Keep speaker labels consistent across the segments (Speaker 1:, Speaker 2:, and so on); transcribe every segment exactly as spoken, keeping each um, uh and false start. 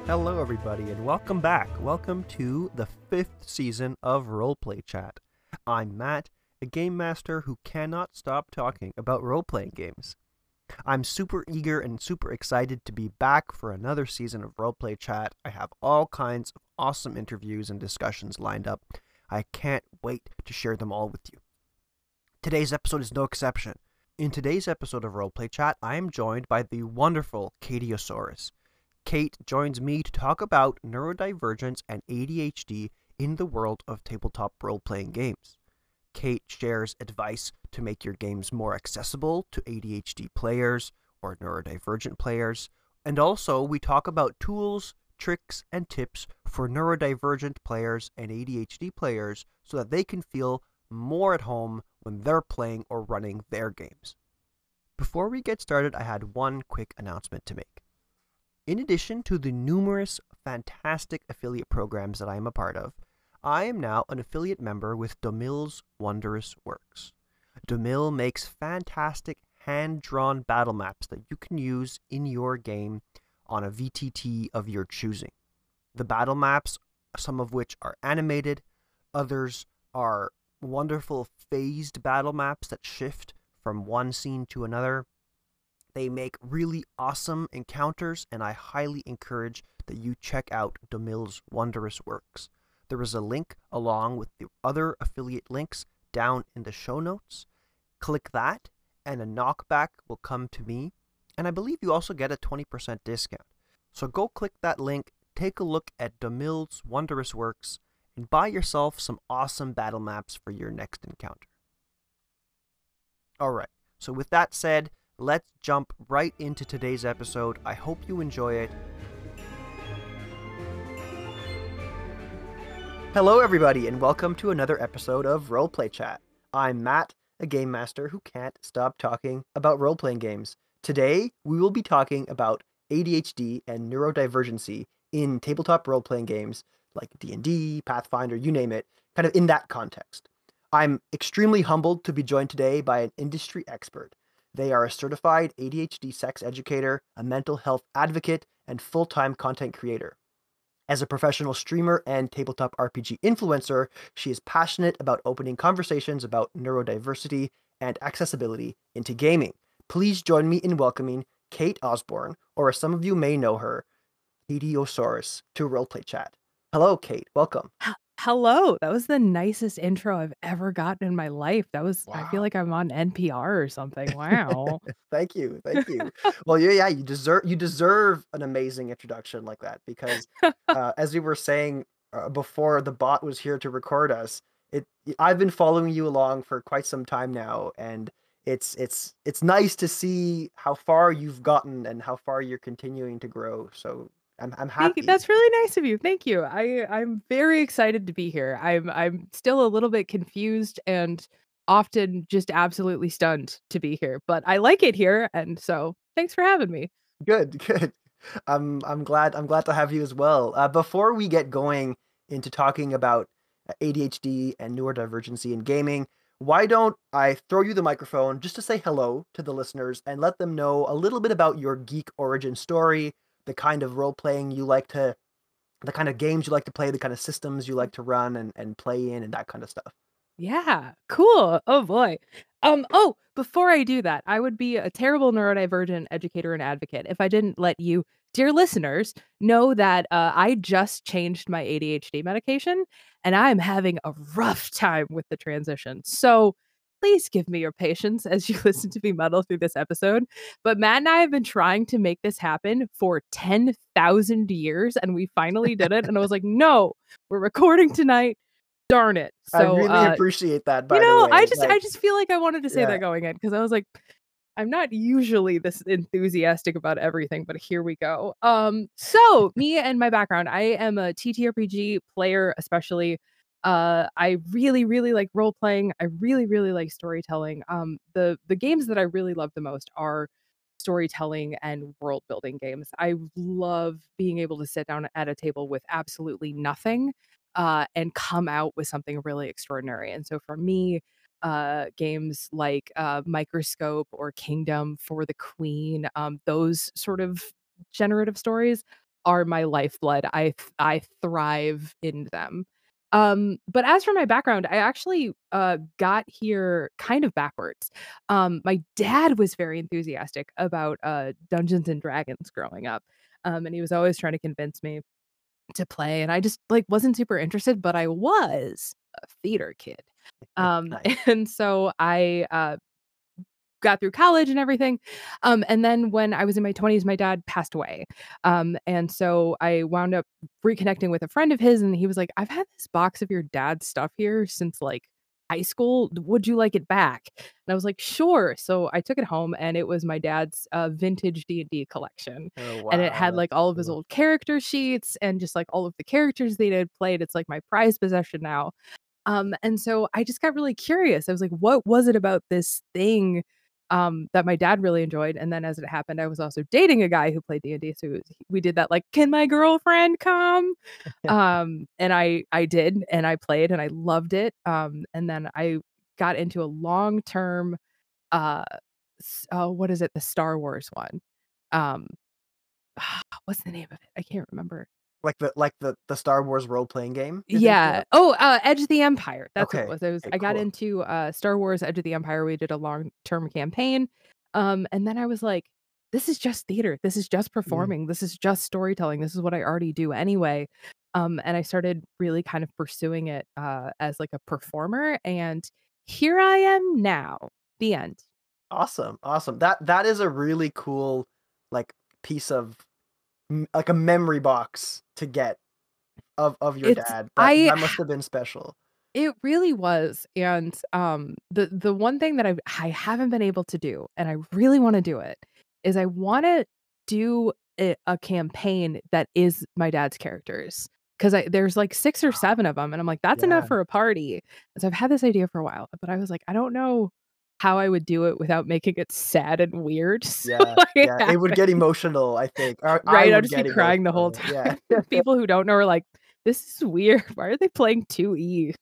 Speaker 1: Hello, everybody, and welcome back. Welcome to the fifth season of Roleplay Chat. I'm Matt, a game master who cannot stop talking about role-playing games. I'm super eager and super excited to be back for another season of Roleplay Chat. I have all kinds of awesome interviews and discussions lined up. I can't wait to share them all with you. Today's episode is no exception. In today's episode of Roleplay Chat, I am joined by the wonderful Katiosaurus. Kate joins me to talk about neurodivergence and A D H D in the world of tabletop role-playing games. Kate shares advice to make your games more accessible to A D H D players or neurodivergent players, and also we talk about tools, tricks, and tips for neurodivergent players and A D H D players so that they can feel more at home when they're playing or running their games. Before we get started, I had one quick announcement to make. In addition to the numerous fantastic affiliate programs that I am a part of, I am now an affiliate member with Domil's Wondrous Works. Domil makes fantastic hand-drawn battle maps that you can use in your game on a V T T of your choosing. The battle maps, some of which are animated, others are wonderful phased battle maps that shift from one scene to another. They make really awesome encounters, and I highly encourage that you check out Domil's Wondrous Works. There is a link along with the other affiliate links down in the show notes. Click that, and a knockback will come to me, and I believe you also get a twenty percent discount. So go click that link, take a look at Domil's Wondrous Works, and buy yourself some awesome battle maps for your next encounter. Alright, so with that said, let's jump right into today's episode. I hope you enjoy it. Hello, everybody, and welcome to another episode of Roleplay Chat. I'm Matt, a game master who can't stop talking about role-playing games. Today, we will be talking about A D H D and neurodivergency in tabletop role-playing games like D and D, Pathfinder, you name it, kind of in that context. I'm extremely humbled to be joined today by an industry expert. They are a certified A D H D sex educator, a mental health advocate, and full-time content creator. As a professional streamer and tabletop R P G influencer, she is passionate about opening conversations about neurodiversity and accessibility into gaming. Please join me in welcoming Kate Osborne, or as some of you may know her, Katiosaurus, to Roleplay Chat. Hello, Kate. Welcome.
Speaker 2: H- Hello. That was the nicest intro I've ever gotten in my life. That was, I feel
Speaker 1: Wow.
Speaker 2: like I'm on N P R or something. Wow.
Speaker 1: Thank you. Thank you. Well, yeah, yeah, you deserve you deserve an amazing introduction like that because uh, as we were saying uh, before the bot was here to record us, it I've been following you along for quite some time now, and it's it's it's nice to see how far you've gotten and how far you're continuing to grow. So I'm I'm
Speaker 2: Thank you.
Speaker 1: happy.
Speaker 2: That's really nice of you. Thank you. I I'm very excited to be here. I'm I'm still a little bit confused and often just absolutely stunned to be here, but I like it here, and so thanks for having me.
Speaker 1: Good, good. I'm I'm glad I'm glad to have you as well. Uh, before we get going into talking about uh, A D H D and neurodivergency in gaming, why don't I throw you the microphone just to say hello to the listeners and let them know a little bit about your geek origin story, the kind of role playing you like to, the kind of games you like to play, the kind of systems you like to run and, and play in, and that kind of stuff.
Speaker 2: Yeah, cool. Oh boy. Um, oh, before I do that, I would be a terrible neurodivergent educator and advocate if I didn't let you, dear listeners, know that uh, I just changed my A D H D medication and I'm having a rough time with the transition. So please give me your patience as you listen to me muddle through this episode. But Matt and I have been trying to make this happen for ten thousand years and we finally did it. And I was like, no, we're recording tonight, darn it.
Speaker 1: I
Speaker 2: So,
Speaker 1: really
Speaker 2: uh,
Speaker 1: appreciate that,
Speaker 2: you
Speaker 1: by the
Speaker 2: know, I
Speaker 1: way.
Speaker 2: just
Speaker 1: Like,
Speaker 2: I just feel like I wanted to say
Speaker 1: yeah.
Speaker 2: that going in because I was like, I'm not usually this enthusiastic about everything, but here we go. Um, so me and my background, I am a T T R P G player, especially. Uh, I really, really like role playing. I really, really like storytelling. Um, the the games that I really love the most are storytelling and world building games. I love being able to sit down at a table with absolutely nothing uh, and come out with something really extraordinary. And so for me, uh, games like uh, Microscope or Kingdom for the Queen, um, those sort of generative stories are my lifeblood. I th I thrive in them. Um, but as for my background, I actually, uh, got here kind of backwards. Um, my dad was very enthusiastic about, uh, Dungeons& and Dragons growing up, um, and he was always trying to convince me to play, and I just, like, wasn't super interested, but I was a theater kid. Um,
Speaker 1: Nice.
Speaker 2: and so I, uh got through college and everything. Um, and then when I was in my twenties, my dad passed away. Um, and so I wound up reconnecting with a friend of his, and he was like, "I've had this box of your dad's stuff here since like high school. Would you like it back?" And I was like, "Sure." So I took it home, and it was my dad's uh, vintage D and D collection,
Speaker 1: Oh
Speaker 2: and it
Speaker 1: wow,
Speaker 2: had
Speaker 1: that's
Speaker 2: like all of his
Speaker 1: cool.
Speaker 2: old character sheets and just like all of the characters they had played. It's like my prized possession now. Um, and so I just got really curious. I was like, what was it about this thing um, that my dad really enjoyed? And then as it happened, I was also dating a guy who played D and D, so it was- we did that like, "Can my girlfriend come?" Um, and I I did, and I played, and I loved it. Um, and then I got into a long-term, uh, s oh, what is it? The Star Wars one. Um, what's the name of it? I can't remember.
Speaker 1: Like the like the the Star Wars role-playing game you're thinking
Speaker 2: Yeah.
Speaker 1: of?
Speaker 2: Oh, uh, Edge of the Empire. That's what it
Speaker 1: Okay,
Speaker 2: was. I was
Speaker 1: okay,
Speaker 2: I got
Speaker 1: cool.
Speaker 2: into, uh, Star Wars: Edge of the Empire. We did a long-term campaign, um, and then I was like, "This is just theater. This is just
Speaker 1: Mm,
Speaker 2: performing. This is just storytelling. This is what I already do anyway." Um, and I started really kind of pursuing it, uh, as, like, a performer, and here I am now. The end.
Speaker 1: awesome, awesome. That that is a really cool, like, piece of m like, a memory box to get of of your
Speaker 2: It's
Speaker 1: dad. That
Speaker 2: I
Speaker 1: that must have been special.
Speaker 2: It really was, and, um, the the one thing that I I haven't been able to do, and I really wanna do it, is I wanna do a a campaign that is my dad's characters, 'cause I there's, like, six or
Speaker 1: Ah,
Speaker 2: seven of them, and I'm like, "That's enough
Speaker 1: yeah,
Speaker 2: for a party." And so I've had this idea for a while, but I was like, "I don't know how I would do it without making it sad and weird." So
Speaker 1: yeah,
Speaker 2: I
Speaker 1: yeah, it would
Speaker 2: haven't.
Speaker 1: get emotional, I think, or I
Speaker 2: Right, I'll
Speaker 1: would
Speaker 2: just be
Speaker 1: get
Speaker 2: crying the whole
Speaker 1: emotional, yeah.
Speaker 2: time. People who don't know are like, "This is weird. Why are they playing two E?"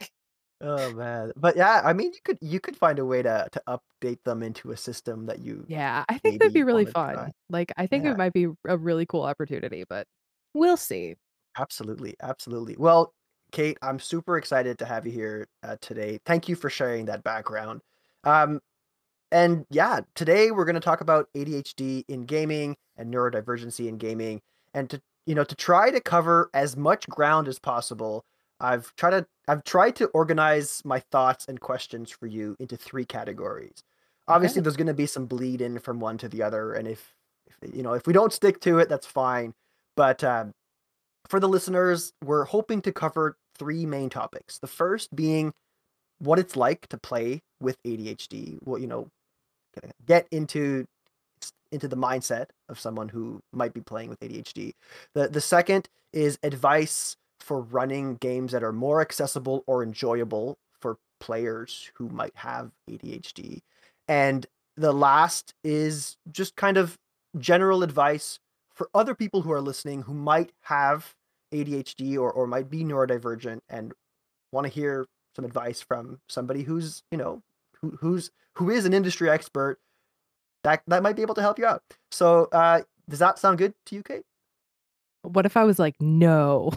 Speaker 1: Oh, man. But, yeah, I mean, you could you could find a way to to update them into a system that you
Speaker 2: Yeah, I think that'd be
Speaker 1: maybe
Speaker 2: really
Speaker 1: wanna try.
Speaker 2: fun. Like, I think
Speaker 1: Yeah.
Speaker 2: it might be a really cool opportunity, but we'll see.
Speaker 1: Absolutely, absolutely. Well, Kate, I'm super excited to have you here uh, today. Thank you for sharing that background. Um, and yeah, today we're going to talk about A D H D in gaming and neurodivergency in gaming, and to you know to try to cover as much ground as possible. I've tried to I've tried to organize my thoughts and questions for you into three categories. Obviously,
Speaker 2: Okay.
Speaker 1: there's going to be some bleed in from one to the other, and if, if you know if we don't stick to it, that's fine. But um, for the listeners, we're hoping to cover three main topics. The first being what it's like to play with A D H D. What you know, get into into the mindset of someone who might be playing with A D H D. The the second is advice for running games that are more accessible or enjoyable for players who might have A D H D. And the last is just kind of general advice for other people who are listening who might have A D H D or, or might be neurodivergent and want to hear some advice from somebody who's, you know, who, who's who is an industry expert that that might be able to help you out. So, uh, does that sound good to you, Kate?
Speaker 2: What if I was like, "No."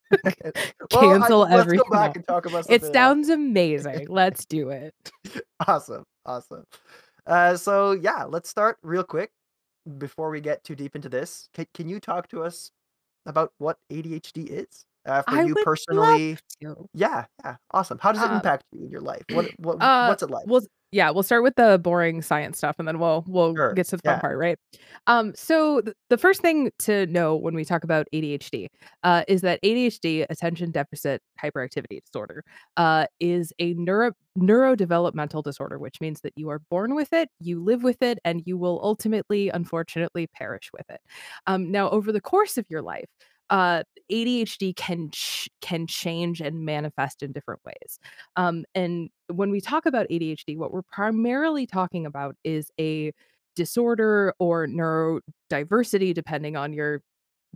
Speaker 1: Well, I,
Speaker 2: Cancel
Speaker 1: let's
Speaker 2: every
Speaker 1: go
Speaker 2: no.
Speaker 1: back and talk about
Speaker 2: It
Speaker 1: something else.
Speaker 2: sounds amazing. Let's do it.
Speaker 1: Awesome, awesome. Uh, so yeah, let's start real quick before we get too deep into this. Can, can you talk to us about what A D H D is uh, for
Speaker 2: I
Speaker 1: you
Speaker 2: would love
Speaker 1: personally?
Speaker 2: to.
Speaker 1: Yeah, yeah, awesome. How does it
Speaker 2: Um
Speaker 1: impact you in your life? What what
Speaker 2: Uh,
Speaker 1: what's it like?
Speaker 2: we'll yeah, we'll start with the boring science stuff, and then we'll we'll
Speaker 1: Sure.
Speaker 2: get to the fun
Speaker 1: Yeah.
Speaker 2: part, right? Um, so th the first thing to know when we talk about A D H D, uh, is that A D H D, attention deficit hyperactivity disorder, uh, is a neuro neurodevelopmental disorder, which means that you are born with it, you live with it, and you will ultimately, unfortunately, perish with it. Um, now, over the course of your life, uh, A D H D can ch can change and manifest in different ways. Um, and when we talk about A D H D, what we're primarily talking about is a disorder or neurodiversity, depending on your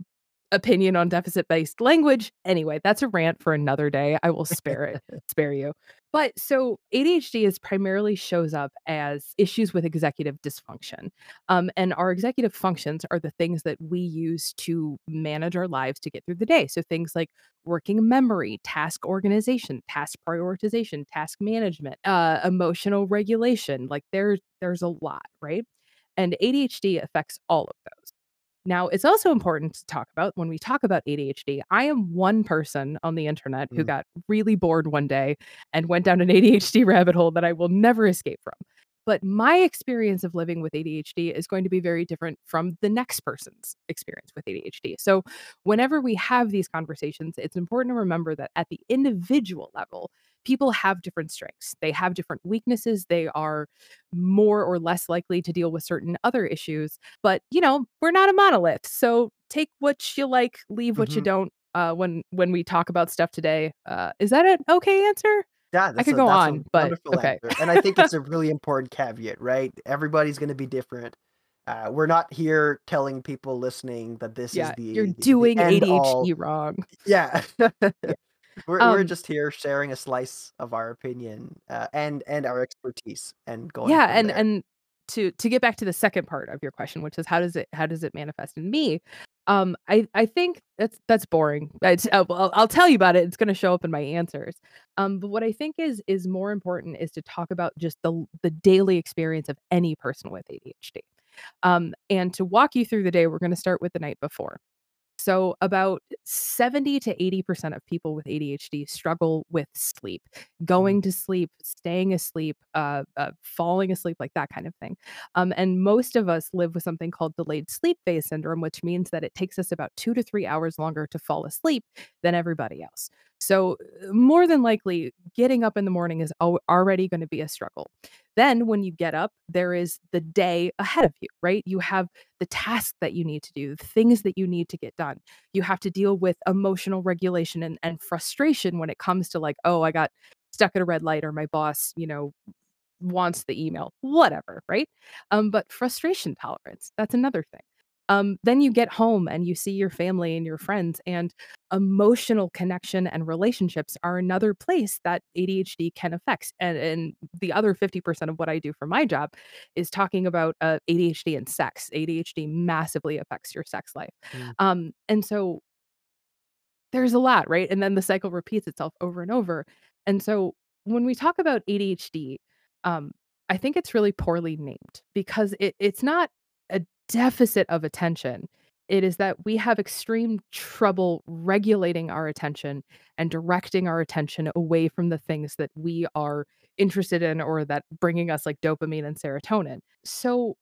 Speaker 2: opinion on deficit-based language. Anyway, that's a rant for another day. I will spare it, spare you. But so A D H D is primarily shows up as issues with executive dysfunction. Um, and our executive functions are the things that we use to manage our lives to get through the day. So things like working memory, task organization, task prioritization, task management, uh, emotional regulation. Like there's there's a lot, right? And A D H D affects all of those. Now, it's also important to talk about when we talk about A D H D. I am one person on the internet who
Speaker 1: Mm.
Speaker 2: got really bored one day and went down an A D H D rabbit hole that I will never escape from. But my experience of living with A D H D is going to be very different from the next person's experience with A D H D. So, whenever we have these conversations, it's important to remember that at the individual level, people have different strengths. They have different weaknesses. They are more or less likely to deal with certain other issues. But, you know, we're not a monolith. So take what you like, leave what you
Speaker 1: Mhm.
Speaker 2: don't uh, when when we talk about stuff today. Uh, is that an okay answer?
Speaker 1: Yeah,
Speaker 2: I
Speaker 1: that's
Speaker 2: could
Speaker 1: a
Speaker 2: go
Speaker 1: that's a
Speaker 2: on, but
Speaker 1: wonderful
Speaker 2: okay.
Speaker 1: answer, and I think it's a really important caveat, right? Everybody's gonna be different. Uh, we're not here telling people listening that this is
Speaker 2: Yeah, you're
Speaker 1: the the the
Speaker 2: doing
Speaker 1: end all.
Speaker 2: A D H D wrong.
Speaker 1: Yeah.
Speaker 2: Yeah.
Speaker 1: We're we're
Speaker 2: Um,
Speaker 1: just here sharing a slice of our opinion, uh, and and our expertise and going
Speaker 2: yeah,
Speaker 1: from
Speaker 2: and
Speaker 1: there.
Speaker 2: and to to get back to the second part of your question, which is how does it how does it manifest in me? Um, I I think that's that's boring. It's, uh, well, I'll I'll tell you about it. It's gonna show up in my answers. Um, but what I think is is more important is to talk about just the the daily experience of any person with A D H D. Um, and to walk you through the day, we're gonna start with the night before. So, about seventy to eighty percent of people with A D H D struggle with sleep,
Speaker 1: Mhm,
Speaker 2: going to sleep, staying asleep, uh, uh, falling asleep, like that kind of thing. Um, and most of us live with something called delayed sleep phase syndrome, which means that it takes us about two to three hours longer to fall asleep than everybody else. So, uh, more than likely, getting up in the morning is al- already going to be a struggle. Then, when you get up, there is the day ahead of you, right? You have the tasks that you need to do, the things that you need to get done. You have to deal with emotional regulation and, and frustration when it comes to like, oh, I got stuck at a red light or my boss, you know, wants the email, whatever, right? Um, but frustration tolerance, that's another thing. Um, then you get home and you see your family and your friends, and emotional connection and relationships are another place that A D H D can affect. And, and the other fifty percent of what I do for my job is talking about uh, A D H D and sex. A D H D massively affects your sex life.
Speaker 1: mm,
Speaker 2: Um, and so there's a lot, right? And then the cycle repeats itself over and over. And so when we talk about A D H D, um, I think it's really poorly named because it, it's not a deficit of attention. It is that we have extreme trouble regulating our attention and directing our attention away from the things that we are interested in or that bringing us like dopamine and serotonin. So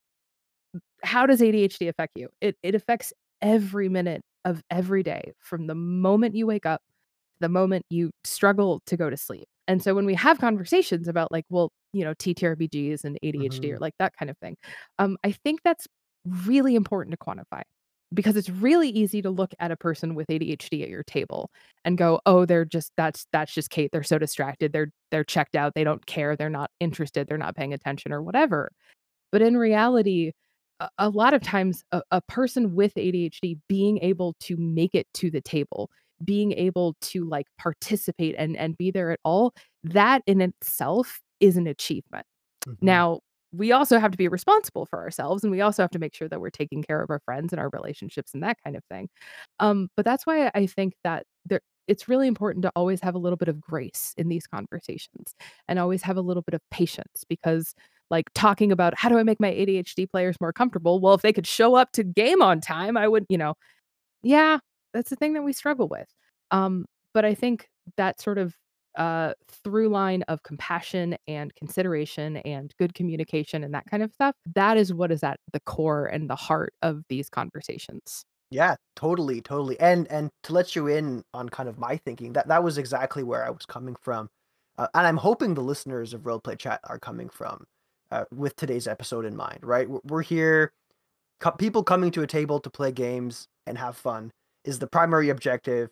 Speaker 2: how does A D H D affect you? It it affects every minute of every day from the moment you wake up, to the moment you struggle to go to sleep. And so when we have conversations about like, well, you know, T T R P Gs and A D H D or
Speaker 1: mhm.
Speaker 2: like that kind of thing, um, I think that's really important to quantify because it's really easy to look at a person with A D H D at your table and go, "Oh, they're just that's that's just Kate. They're so distracted. They're they're checked out. They don't care. They're not interested. They're not paying attention or whatever." But in reality, a, a lot of times a, a person with A D H D being able to make it to the table, being able to like participate and and be there at all, that in itself is an achievement.
Speaker 1: Mhm.
Speaker 2: Now, we also have to be responsible for ourselves and we also have to make sure that we're taking care of our friends and our relationships and that kind of thing. Um, but that's why I think that there it's really important to always have a little bit of grace in these conversations and always have a little bit of patience because like talking about how do I make my A D H D players more comfortable? Well, if they could show up to game on time, I would, you know, yeah, that's the thing that we struggle with. Um, but I think that sort of uh, through line of compassion and consideration and good communication and that kind of stuff, that is what is at the core and the heart of these conversations.
Speaker 1: Yeah, totally, totally. And and to let you in on kind of my thinking, that that was exactly where I was coming from. Uh, and I'm hoping the listeners of Roleplay Chat are coming from uh, with today's episode in mind, right? We're, we're here, co- people coming to a table to play games and have fun is the primary objective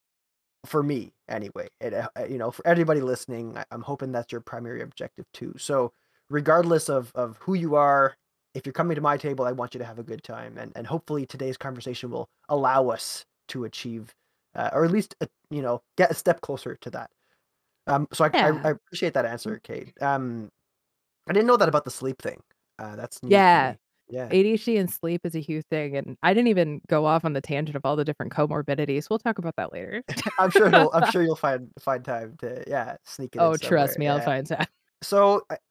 Speaker 1: for me anyway. It, uh, uh, you know, for everybody listening, I, I'm hoping that's your primary objective too. So regardless of of who you are, if you're coming to my table, I want you to have a good time, and and hopefully today's conversation will allow us to achieve, uh, or at least uh, you know get a step closer to that. Um, so I, I I
Speaker 2: Yeah.
Speaker 1: appreciate that answer, Kate. Um, I didn't know that about the sleep thing. Uh, that's new for
Speaker 2: Yeah.
Speaker 1: me. Yeah,
Speaker 2: A D H D and sleep is a huge thing, and I didn't even go off on the tangent of all the different comorbidities. We'll talk about that later.
Speaker 1: I'm sure you'll I'm sure you'll find find time to yeah sneak it in
Speaker 2: Oh, trust
Speaker 1: somewhere.
Speaker 2: me, I'll
Speaker 1: Yeah.
Speaker 2: find time.
Speaker 1: So I,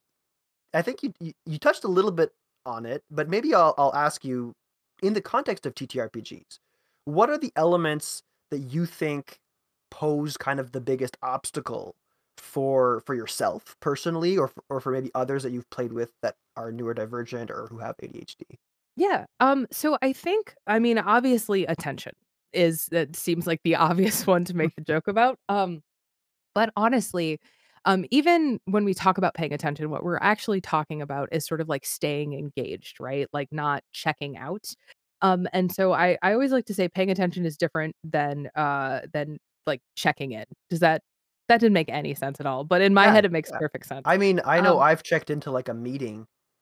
Speaker 1: I think you, you you touched a little bit on it, but maybe I'll I'll ask you in the context of T T R P Gs, what are the elements that you think pose kind of the biggest obstacle for for yourself personally, or for, or for maybe others that you've played with that are neurodivergent or who have A D H D?
Speaker 2: Yeah, um, so I think I mean, obviously, attention is that seems like the obvious one to make the joke about, um, but honestly, um, even when we talk about paying attention, what we're actually talking about is sort of like staying engaged, right? Like not checking out. Um, and so I I always like to say paying attention is different than uh than like checking in. Does that that didn't make any sense at all, but in my
Speaker 1: Yeah,
Speaker 2: head it makes
Speaker 1: yeah.
Speaker 2: perfect sense.
Speaker 1: I mean, I know
Speaker 2: Um,
Speaker 1: I've checked into like a meeting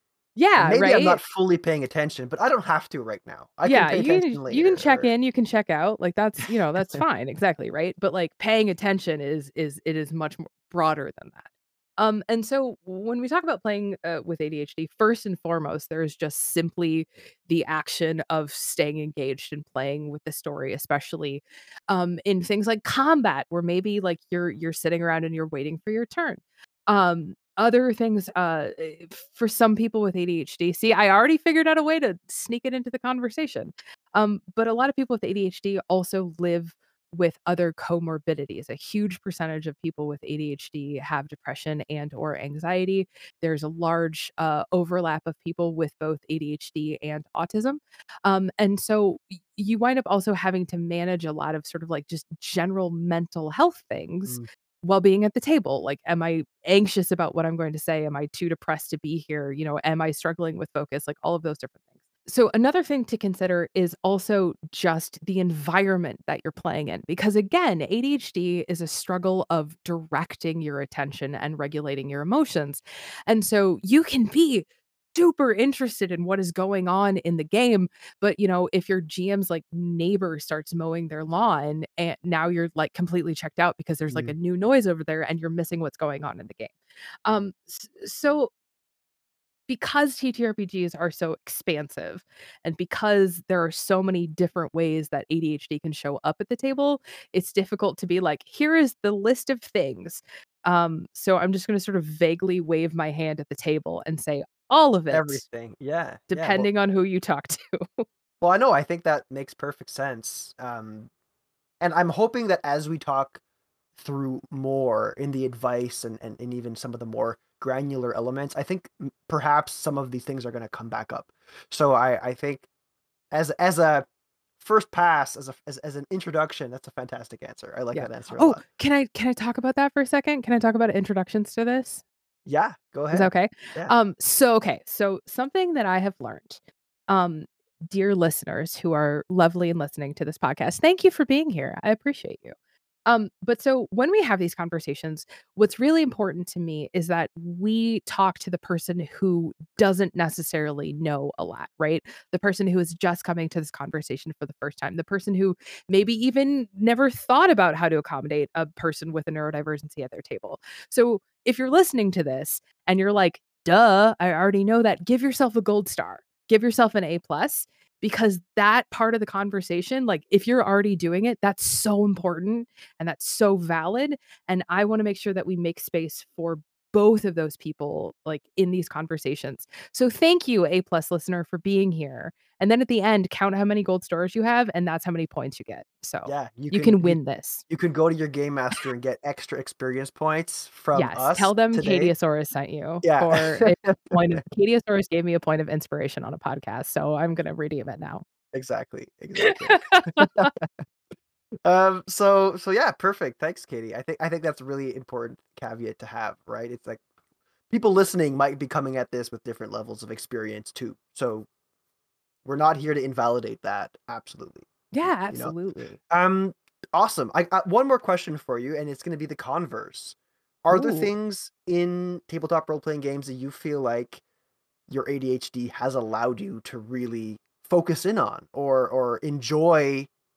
Speaker 1: and
Speaker 2: yeah,
Speaker 1: maybe I'm
Speaker 2: right?
Speaker 1: not fully paying attention, but I don't have to right now. I can
Speaker 2: Yeah,
Speaker 1: pay
Speaker 2: you can
Speaker 1: attention
Speaker 2: you can
Speaker 1: later
Speaker 2: check
Speaker 1: or
Speaker 2: in, you can check out, like, that's, you know, that's fine, exactly, right? But, like, paying attention is is it is much more broader than that. Um, and so when we talk about playing, uh, with A D H D, first and foremost, there is just simply the action of staying engaged and playing with the story, especially, um, in things like combat where maybe, like, you're you're sitting around and you're waiting for your turn. Um, other things, uh, eh, for some people with A D H D, see, I already figured out a way to sneak it into the conversation. Um, but a lot of people with A D H D also live with other comorbidities. A huge percentage of people with A D H D have depression and or anxiety. There's a large uh, overlap of people with both A D H D and autism. Um, and so y- you wind up also having to manage a lot of sort of like just general mental health things
Speaker 1: mm,
Speaker 2: while being at the table. Like, am I anxious about what I'm going to say? Am I too depressed to be here? You know, am I struggling with focus? Like all of those different things. So another thing to consider is also just the environment that you're playing in, because again, A D H D is a struggle of directing your attention and regulating your emotions. And so you can be super interested in what is going on in the game, but you know, if your G M's like neighbor starts mowing their lawn and now you're like completely checked out because there's like a
Speaker 1: mm,
Speaker 2: new noise over there and you're missing what's going on in the game. Um s- so because T T R P Gs are so expansive and because there are so many different ways that A D H D can show up at the table, it's difficult to be like, here is the list of things. Um, so I'm just going to sort of vaguely wave my hand at the table and say all of it,
Speaker 1: everything. Yeah, yeah. Well,
Speaker 2: depending on who you talk to.
Speaker 1: well, I know. I think that makes perfect sense. Um, and I'm hoping that as we talk through more in the advice and, and, and even some of the more granular elements, I think m- perhaps some of these things are going to come back up. So I, I think as as a first pass, as a as, as an introduction, that's a fantastic answer. I like
Speaker 2: Yeah.
Speaker 1: that answer a
Speaker 2: Oh,
Speaker 1: lot.
Speaker 2: can I can I talk about that for a second? Can I talk about introductions to this?
Speaker 1: Yeah, go
Speaker 2: Is that
Speaker 1: ahead.
Speaker 2: okay?
Speaker 1: Yeah.
Speaker 2: Um, so okay, so something that I have learned, um, dear listeners who are lovely and listening to this podcast, thank you for being here. I appreciate you. Um, but so when we have these conversations, what's really important to me is that we talk to the person who doesn't necessarily know a lot, right? The person who is just coming to this conversation for the first time, the person who maybe even never thought about how to accommodate a person with a neurodivergency at their table. So if you're listening to this and you're like, duh, I already know that, give yourself a gold star, give yourself an A plus, because that part of the conversation, like if you're already doing it, that's so important and that's so valid. And I want to make sure that we make space for both of those people like in these conversations. So thank you, A plus listener, for being here. And then at the end, count how many gold stars you have, and that's how many points you get. So
Speaker 1: Yeah, you
Speaker 2: you
Speaker 1: can
Speaker 2: can
Speaker 1: you
Speaker 2: win this.
Speaker 1: you can go to your game master and get extra experience points from
Speaker 2: Yes,
Speaker 1: us
Speaker 2: tell them
Speaker 1: today.
Speaker 2: Cadiosaurus sent you
Speaker 1: Yeah.
Speaker 2: for a point of Cadiosaurus gave me a point of inspiration on a podcast, so I'm gonna redeem it now.
Speaker 1: Exactly, exactly. Um, so so yeah, perfect. Thanks, Katie. I think I think that's a really important caveat to have, right? It's like people listening might be coming at this with different levels of experience too. So we're not here to invalidate that. Absolutely,
Speaker 2: Yeah,
Speaker 1: you know.
Speaker 2: absolutely.
Speaker 1: Um, awesome. I got one more question for you, and it's going to be the converse. Are there
Speaker 2: Ooh.
Speaker 1: things in tabletop role playing games that you feel like your A D H D has allowed you to really focus in on or or enjoy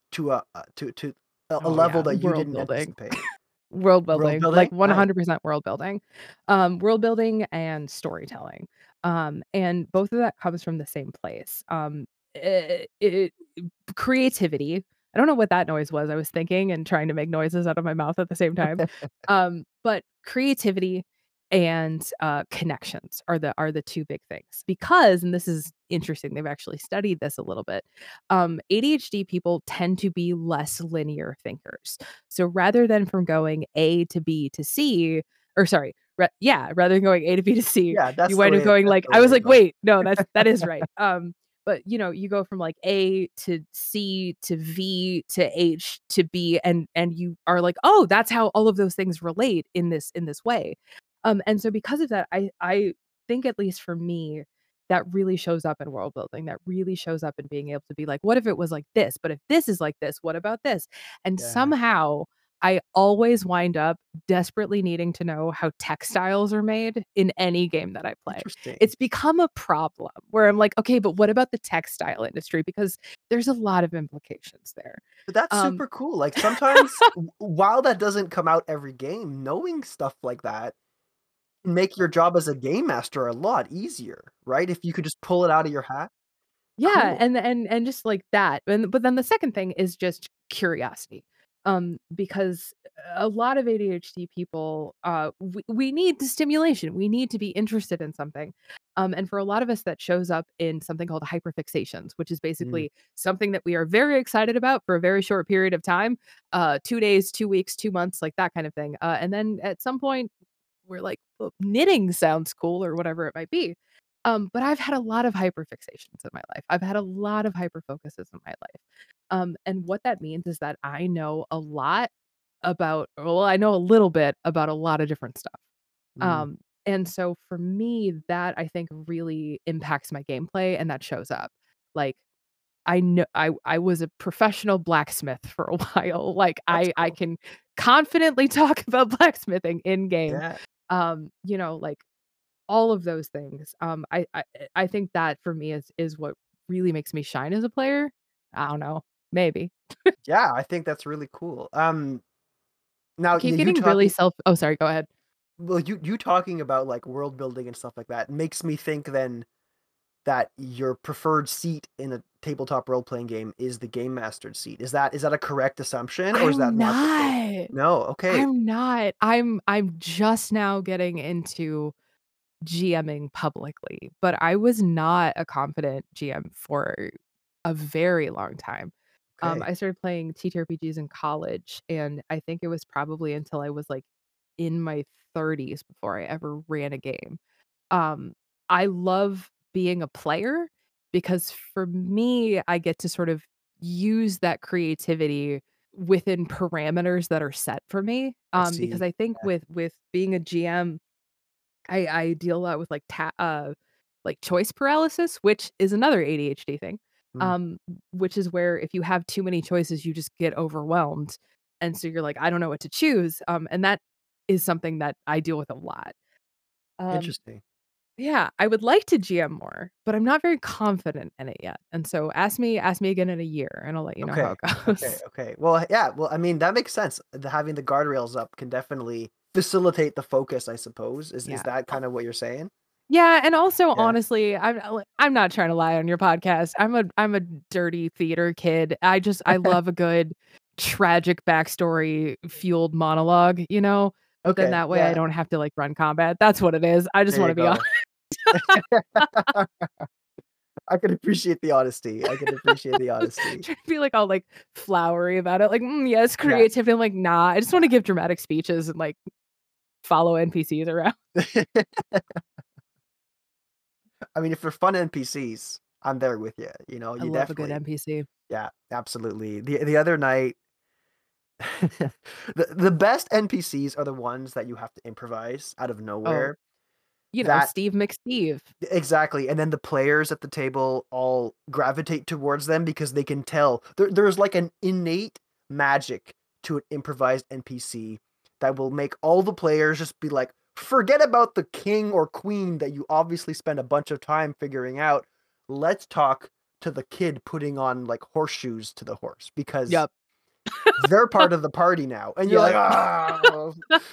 Speaker 1: to a uh, to to a a
Speaker 2: Oh,
Speaker 1: level
Speaker 2: yeah,
Speaker 1: that you
Speaker 2: world
Speaker 1: didn't
Speaker 2: building.
Speaker 1: anticipate.
Speaker 2: World
Speaker 1: World
Speaker 2: building, like
Speaker 1: building? Nice.
Speaker 2: one hundred percent world building. Um, world building and storytelling. Um, and both of that comes from the same place. Um, eh, it creativity. I don't know what that noise was. I was thinking and trying to make noises out of my mouth at the same time. Um, but creativity and uh, connections are the are the two big things. Because, and this is interesting, they've actually studied this a little bit. Um, A D H D people tend to be less linear thinkers. So rather than from going A to B to C, or sorry, ra- yeah, rather than going A to B to C,
Speaker 1: Yeah,
Speaker 2: you
Speaker 1: that's the
Speaker 2: wind up
Speaker 1: way
Speaker 2: going
Speaker 1: that's
Speaker 2: like
Speaker 1: the
Speaker 2: I was
Speaker 1: way it
Speaker 2: like,
Speaker 1: goes.
Speaker 2: wait, no, that's that is right. Um, but you know, you go from like A to C to V to H to B, and and you are like, oh, that's how all of those things relate in this in this way. Um, and so because of that, I I think at least for me, that really shows up in world building. That really shows up in being able to be like, what if it was like this? But if this is like this, what about this? And
Speaker 1: Yeah.
Speaker 2: somehow I always wind up desperately needing to know how textiles are made in any game that I play.
Speaker 1: Interesting.
Speaker 2: It's become a problem where I'm like, okay, but what about the textile industry? Because there's a lot of implications there.
Speaker 1: But that's
Speaker 2: Um,
Speaker 1: super cool. Like, sometimes w while that doesn't come out every game, knowing stuff like that can make your job as a game master a lot easier, right? If you could just pull it out of your hat.
Speaker 2: Yeah,
Speaker 1: Cool.
Speaker 2: and and and just like that. And but then the second thing is just curiosity. Um, because a lot of A D H D people, uh, we, we need the stimulation. We need to be interested in something. Um, and for a lot of us, that shows up in something called hyperfixations, which is
Speaker 1: Mm,
Speaker 2: basically something that we are very excited about for a very short period of time, uh, two days, two weeks, two months, like that kind of thing. Uh, and then at some point, we're like, "Well, knitting sounds cool," or whatever it might be. Um, but I've had a lot of hyperfixations in my life. I've had a lot of hyperfocuses in my life. Um, and what that means is that I know a lot about well, I know a little bit about a lot of different stuff.
Speaker 1: mm,
Speaker 2: Um, and so for me, that I think really impacts my gameplay and that shows up. Like I know I I was a professional blacksmith for a while. Like
Speaker 1: that's
Speaker 2: I I
Speaker 1: cool.
Speaker 2: can confidently talk about blacksmithing in game.
Speaker 1: Yeah.
Speaker 2: Um, you know, like all of those things. Um, I I eh, I think that for me is is what really makes me shine as a player. I don't know, maybe.
Speaker 1: Yeah, I think that's really cool. Um,
Speaker 2: I
Speaker 1: now,
Speaker 2: keep
Speaker 1: you you
Speaker 2: getting really
Speaker 1: talking
Speaker 2: self oh, sorry, go ahead.
Speaker 1: well, you you talking about, like, world building and stuff like that makes me think then that your preferred seat in a tabletop role-playing game is the game master seat. Is that is that a correct assumption, or is that
Speaker 2: I'm
Speaker 1: not the case?
Speaker 2: not.
Speaker 1: No, okay.
Speaker 2: I'm not. I'm I'm just now getting into GMing publicly, but I was not a confident G M for a very long time. Um,
Speaker 1: Okay.
Speaker 2: I started playing T T R P Gs in college, and I think it was probably until I was like in my thirties before I ever ran a game. Um, I love being a player because for me, I get to sort of use that creativity within parameters that are set for me.
Speaker 1: I
Speaker 2: Um, because
Speaker 1: see.
Speaker 2: I think
Speaker 1: Yeah.
Speaker 2: with with being a G M, I I deal a lot with like ta uh, like choice paralysis, which is another A D H D thing.
Speaker 1: Mm,
Speaker 2: Um, which is where if you have too many choices, you just get overwhelmed, and so you're like, I don't know what to choose. Um, and that is something that I deal with a lot. Um,
Speaker 1: interesting.
Speaker 2: yeah, I would like to G M more, but I'm not very confident in it yet. And so ask me ask me again in a year, and I'll let you know how
Speaker 1: Okay.
Speaker 2: it
Speaker 1: Okay,
Speaker 2: goes.
Speaker 1: okay. Well, yeah, well, I mean, that makes sense. The having the guardrails up can definitely facilitate the focus, I suppose. Is is
Speaker 2: Yeah.
Speaker 1: that kind of what you're saying?
Speaker 2: Yeah, and also,
Speaker 1: Yeah.
Speaker 2: honestly, I'm uh, li I'm not trying to lie on your podcast. I'm a I'm a dirty theater kid. I just I love a good tragic backstory fueled monologue, you know? But then
Speaker 1: Okay,
Speaker 2: that way I
Speaker 1: yeah.
Speaker 2: don't have to, like, run combat. That's what it is. I just
Speaker 1: There you
Speaker 2: wanna be honest.
Speaker 1: go. I can appreciate the honesty. I can appreciate the honesty.
Speaker 2: Trying to be, like, all, like, flowery about it, like, "Mm, yes,
Speaker 1: Yeah.
Speaker 2: creativity." I'm like, "Nah, I just wanna give dramatic speeches and, like, follow N P Cs around."
Speaker 1: I mean, if they're fun N P Cs, I'm there with you, you know,
Speaker 2: I
Speaker 1: you
Speaker 2: love a good
Speaker 1: definitely.
Speaker 2: N P C.
Speaker 1: Yeah, absolutely. The the other night, the the best N P Cs are the ones that you have to improvise out of
Speaker 2: Oh,
Speaker 1: nowhere.
Speaker 2: you know,
Speaker 1: That
Speaker 2: Steve McSteve.
Speaker 1: exactly, and then the players at the table all gravitate towards them because they can tell there there's like an innate magic to an improvised N P C that will make all the players just be like, "Forget about the king or queen that you obviously spend a bunch of time figuring out. Let's talk to the kid putting on like horseshoes to the horse because
Speaker 2: Yep.
Speaker 1: they're part of the party now. And you're like,
Speaker 2: Yep.
Speaker 1: "Oh."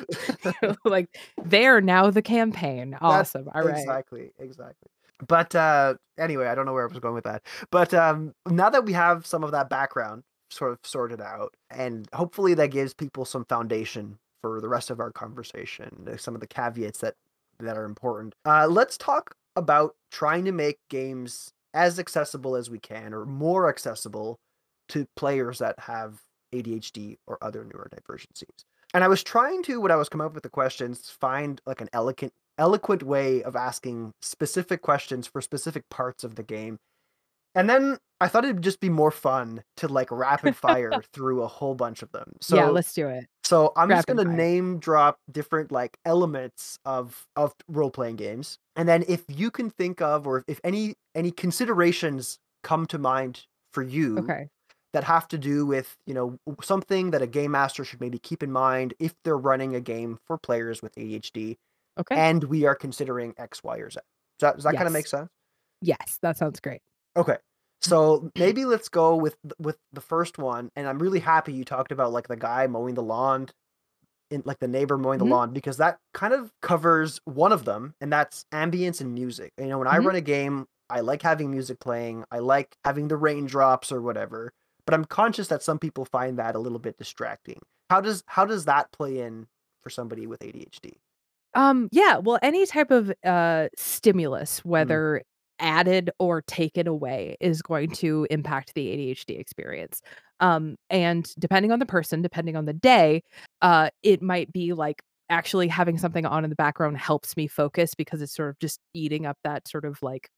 Speaker 2: Like, they're now the campaign.
Speaker 1: That's
Speaker 2: Awesome. All right.
Speaker 1: exactly, exactly. But uh anyway, I don't know where I was going with that. But um now that we have some of that background sort of sorted out, and hopefully that gives people some foundation for the rest of our conversation, some of the caveats that that are important. Uh let's talk about trying to make games as accessible as we can, or more accessible to players that have A D H D or other neurodivergencies. And I was trying to, when I was coming up with the questions, find like an eloquent eloquent way of asking specific questions for specific parts of the game. And then I thought it'd just be more fun to like rapid fire through a whole bunch of them.
Speaker 2: Yeah,
Speaker 1: So
Speaker 2: let's do it.
Speaker 1: so I'm just
Speaker 2: Rapid
Speaker 1: gonna
Speaker 2: fire.
Speaker 1: name drop different like elements of of role playing games, and then if you can think of, or if any any considerations come to mind for you
Speaker 2: Okay.
Speaker 1: that have to do with, you know, something that a game master should maybe keep in mind if they're running a game for players with A D H D,
Speaker 2: Okay.
Speaker 1: and we are considering X, Y, or Z. Does that, does that kind of make
Speaker 2: Yes.
Speaker 1: sense?
Speaker 2: Yes, that sounds great.
Speaker 1: Okay. So maybe let's go with with the first one, and I'm really happy you talked about like the guy mowing the lawn, in like the neighbor mowing the
Speaker 2: Mhm.
Speaker 1: lawn, because that kind of covers one of them, and that's ambience and music. You know, when I
Speaker 2: Mhm.
Speaker 1: run a game, I like having music playing. I like having the raindrops or whatever, but I'm conscious that some people find that a little bit distracting. How does how does that play in for somebody with A D H D?
Speaker 2: Um, yeah, well, any type of uh stimulus,
Speaker 1: Mm,
Speaker 2: whether added or taken away, is going to impact the A D H D experience. Um, and depending on the person, depending on the day, uh, it might be like actually having something on in the background helps me focus because it's sort of just eating up that sort of like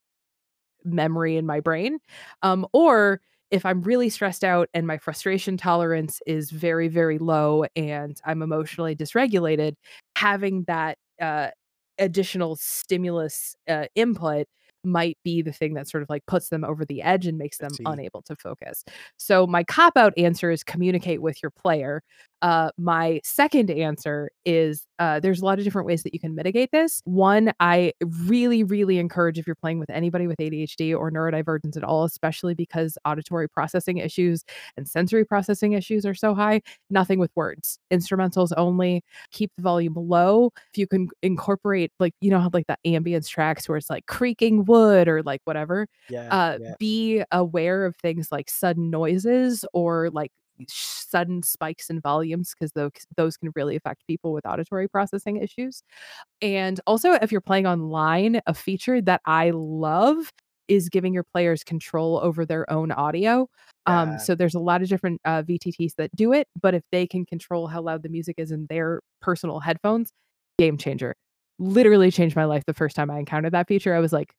Speaker 2: memory in my brain. Um, or if I'm really stressed out and my frustration tolerance is very, very low and I'm emotionally dysregulated, having that uh, additional stimulus uh, input might be the thing that sort of like puts them over the edge and makes
Speaker 1: I
Speaker 2: them
Speaker 1: see.
Speaker 2: unable to focus. So my cop out answer is communicate with your player. Uh, my second answer is uh, there's a lot of different ways that you can mitigate this. One, I really, really encourage if you're playing with anybody with A D H D or neurodivergence at all, especially because auditory processing issues and sensory processing issues are so high, nothing with words, instrumentals only. Keep the volume low. If you can incorporate, like, you know, how like the ambience tracks where it's like creaking wood or like whatever,
Speaker 1: Yeah,
Speaker 2: uh,
Speaker 1: yeah.
Speaker 2: be aware of things like sudden noises or like sudden spikes in volumes because those those can really affect people with auditory processing issues. And also, if you're playing online, a feature that I love is giving your players control over their own audio. Um,
Speaker 1: Yeah.
Speaker 2: so there's a lot of different uh, V T Ts that do it, but if they can control how loud the music is in their personal headphones, game changer. Literally changed my life the first time I encountered that feature. I was like,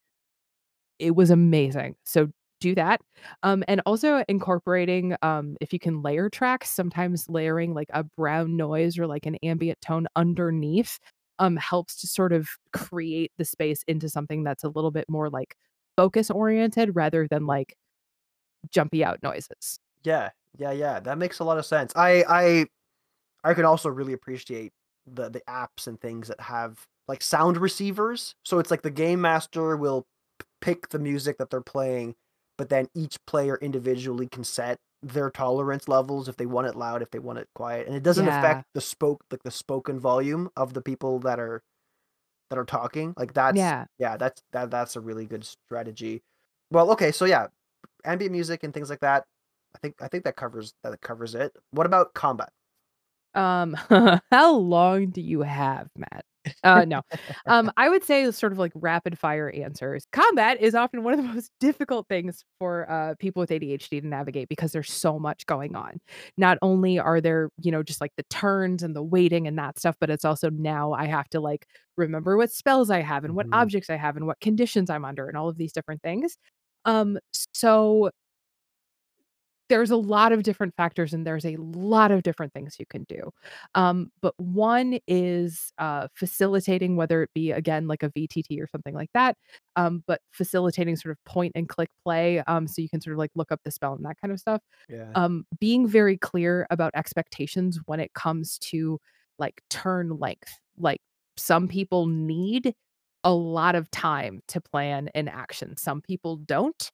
Speaker 2: it was amazing. So do that. Um, and also incorporating, um, if you can layer tracks, sometimes layering like a brown noise or like an ambient tone underneath um, helps to sort of create the space into something that's a little bit more like focus oriented rather than like jumpy out noises.
Speaker 1: Yeah, yeah, yeah. That makes a lot of sense. I I I can also really appreciate the the apps and things that have like sound receivers. So it's like the game master will p- pick the music that they're playing, but then each player individually can set their tolerance levels if they want it loud, if they want it quiet, and it doesn't affect
Speaker 2: Yeah.
Speaker 1: the spoke like the spoken volume of the people that are that are talking. Like that's
Speaker 2: Yeah.
Speaker 1: yeah, that's that that's a really good strategy. Well, okay, so yeah, ambient music and things like that. I think I think that covers that covers it. What about combat?
Speaker 2: Um, how long do you have, Matt? Uh, no. Um, I would say sort of like rapid fire answers. Combat is often one of the most difficult things for uh, people with A D H D to navigate because there's so much going on. Not only are there, you know, just like the turns and the waiting and that stuff, but it's also now I have to like remember what spells I have and what
Speaker 1: Mhm.
Speaker 2: objects I have and what conditions I'm under and all of these different things. Um, so there's a lot of different factors and there's a lot of different things you can do. Um, but one is uh, facilitating, whether it be again like a V T T or something like that, um, but facilitating sort of point and click play. Um, so you can sort of like look up the spell and that kind of stuff.
Speaker 1: Yeah.
Speaker 2: Um, being very clear about expectations when it comes to like turn length. Like some people need a lot of time to plan an action, some people don't.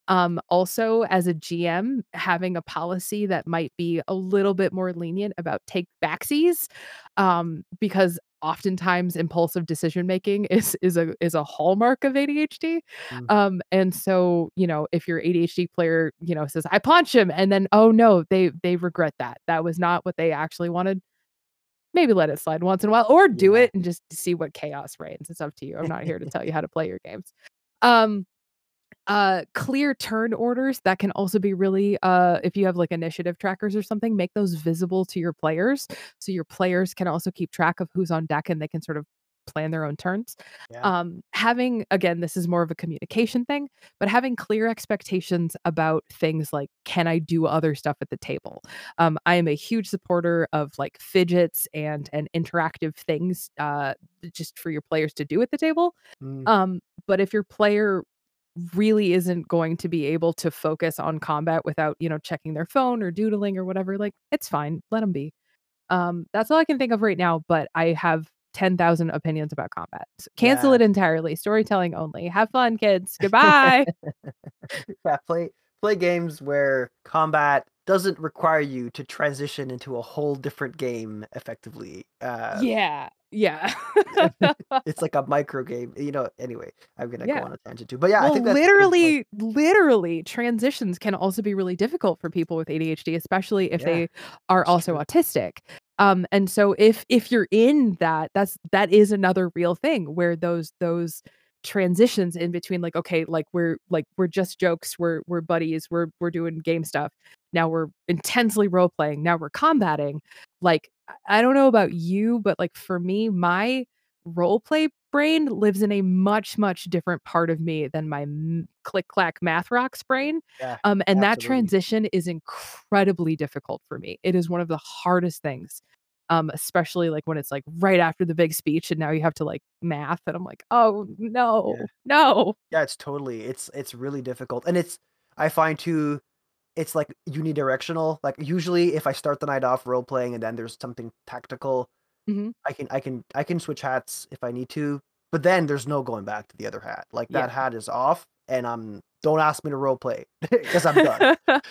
Speaker 2: Um, also, as a G M, having a policy that might be a little bit more lenient about take backsies, um, because oftentimes impulsive decision making is is a is a hallmark of A D H D.
Speaker 1: Mm,
Speaker 2: Um, and so, you know, if your A D H D player, you know, says, "I punch him," and then, oh no, they they regret that. That was not what they actually wanted. Maybe let it slide once in a while, or do
Speaker 1: yeah.
Speaker 2: it and just see what chaos reigns. It's up to you. I'm not here to tell you how to play your games. Um, uh, clear turn orders that can also be really, uh, if you have like initiative trackers or something, make those visible to your players so your players can also keep track of who's on deck and they can sort of plan their own turns.
Speaker 1: Yeah.
Speaker 2: Um, having, again, this is more of a communication thing, but having clear expectations about things like, can I do other stuff at the table? Um, I am a huge supporter of like fidgets and and interactive things, uh, just for your players to do at the table.
Speaker 1: Mm,
Speaker 2: Um, but if your player really isn't going to be able to focus on combat without, you know, checking their phone or doodling or whatever, like, it's fine, let them be. Um, that's all I can think of right now, but I have ten thousand opinions about combat. S Cancel
Speaker 1: yeah.
Speaker 2: it entirely, storytelling only. Have fun, kids. Goodbye.
Speaker 1: Yeah, play play games where combat doesn't require you to transition into a whole different game effectively. Uh,
Speaker 2: Yeah, yeah.
Speaker 1: it's like a micro game, you know. Anyway, I'm gonna go
Speaker 2: Yeah.
Speaker 1: on a tangent too, but yeah, I think
Speaker 2: Well,
Speaker 1: that's good advice.
Speaker 2: literally literally, transitions can also be really difficult for people with A D H D, especially if
Speaker 1: Yeah,
Speaker 2: they are
Speaker 1: it's
Speaker 2: also
Speaker 1: true.
Speaker 2: autistic. Um, and so if if you're in that, that's that is another real thing where those those transitions in between, like, okay, like, we're like, we're just jokes, we're we're buddies, we're we're doing game stuff. Now we're intensely role playing, now we're combating. Like, I I don't know about you, but, like, for me, my role play brain lives in a much, much different part of me than my m click clack math rocks brain,
Speaker 1: Yeah,
Speaker 2: um, and that
Speaker 1: absolutely.
Speaker 2: transition is incredibly difficult for me. It is one of the hardest things, um, especially, like, when it's, like, right after the big speech and now you have to, like, math, and I'm like, "Oh,
Speaker 1: Yeah.
Speaker 2: no, no."
Speaker 1: Yeah, it's totally it's it's really difficult, and it's I find too, it's, like, unidirectional. Like, usually, if I start the night off role playing and then there's something tactical,
Speaker 2: Mhm.
Speaker 1: I can I can I can switch hats if I need to, but then there's no going back to the other hat. Like, that
Speaker 2: Yeah.
Speaker 1: hat is off, and I'm don't ask me to role play because 'cause I'm done.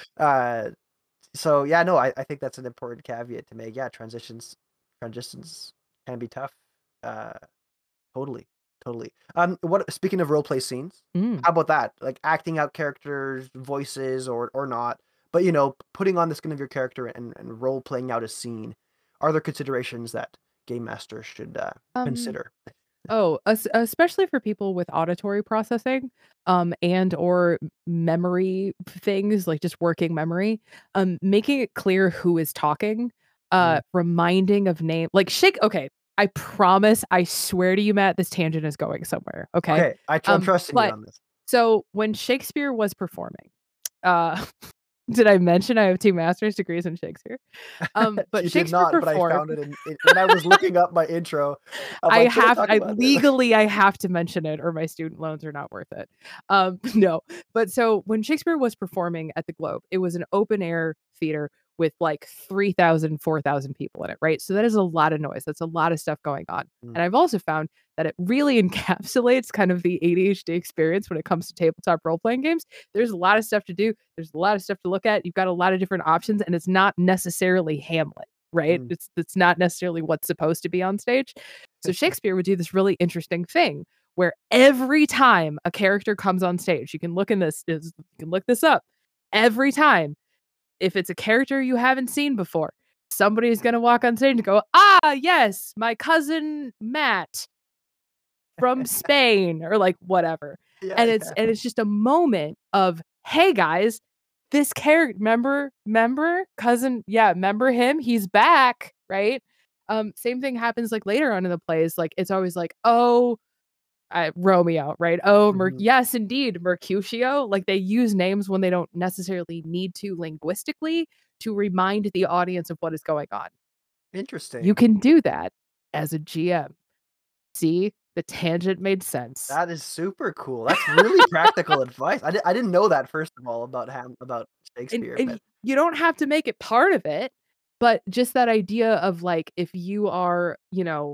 Speaker 1: Uh, so, yeah, no, I I think that's an important caveat to make. Yeah, transitions transitions can be tough. Uh Totally, totally. Um, what speaking of role play scenes,
Speaker 2: Mm.
Speaker 1: how about that? Like acting out characters' voices or or not, but you know, putting on the skin of your character and and role playing out a scene. Are there considerations that game masters should uh,
Speaker 2: Um
Speaker 1: consider?
Speaker 2: Oh, es especially for people with auditory processing, um, and or m memory things, like just working memory, um, making it clear who is talking,
Speaker 1: Mm.
Speaker 2: uh, reminding of name like, Shake okay, I promise, I swear to you, Matt, this tangent is going somewhere, okay?
Speaker 1: Okay, I tr I'm
Speaker 2: Um,
Speaker 1: trusting you
Speaker 2: but
Speaker 1: on this.
Speaker 2: so when Shakespeare was performing, uh, did I mention I have two master's degrees in Shakespeare? Um, but
Speaker 1: You did
Speaker 2: Shakespeare
Speaker 1: not, but I
Speaker 2: performed.
Speaker 1: found it in, in when I was looking up my intro. I'm
Speaker 2: I
Speaker 1: like, should I
Speaker 2: have
Speaker 1: talk
Speaker 2: I
Speaker 1: about this?
Speaker 2: legally, I have to mention it or my student loans are not worth it. Um, no, but so when Shakespeare was performing at the Globe, it was an open air theater with like three thousand, four thousand people in it, right? So that is a lot of noise. That's a lot of stuff going on.
Speaker 1: Mm,
Speaker 2: And I've also found that it really encapsulates kind of the A D H D experience when it comes to tabletop role playing games. There's a lot of stuff to do. There's a lot of stuff to look at. You've got a lot of different options, and it's not necessarily Hamlet, right?
Speaker 1: mm,
Speaker 2: It's it's not necessarily what's supposed to be on stage. So Shakespeare would do this really interesting thing where every time a character comes on stage, you can look in this is you can look this up. Every time, if it's a character you haven't seen before, somebody's gonna walk on stage and go, "Ah, yes, my cousin Matt from Spain," or like whatever.
Speaker 1: yeah,
Speaker 2: And it's
Speaker 1: yeah,
Speaker 2: and it's just a moment of, "Hey guys, this character, remember remember cousin, yeah, remember him? He's back," right? Um, same thing happens like later on in the plays. Like it's always like, "Oh, I, Romeo," right? "Oh, Mer-
Speaker 1: mhm,
Speaker 2: yes, indeed, Mercutio." Like they use names when they don't necessarily need to linguistically to remind the audience of what is going on. You
Speaker 1: interesting.
Speaker 2: can do that as a G M. See, the tangent made sense.
Speaker 1: That is super cool. That's really practical advice. I di I didn't know that first of all about Ham about
Speaker 2: And
Speaker 1: Shakespeare,
Speaker 2: and
Speaker 1: but
Speaker 2: y you don't have to make it part of it, but just that idea of, like, if you are, you know,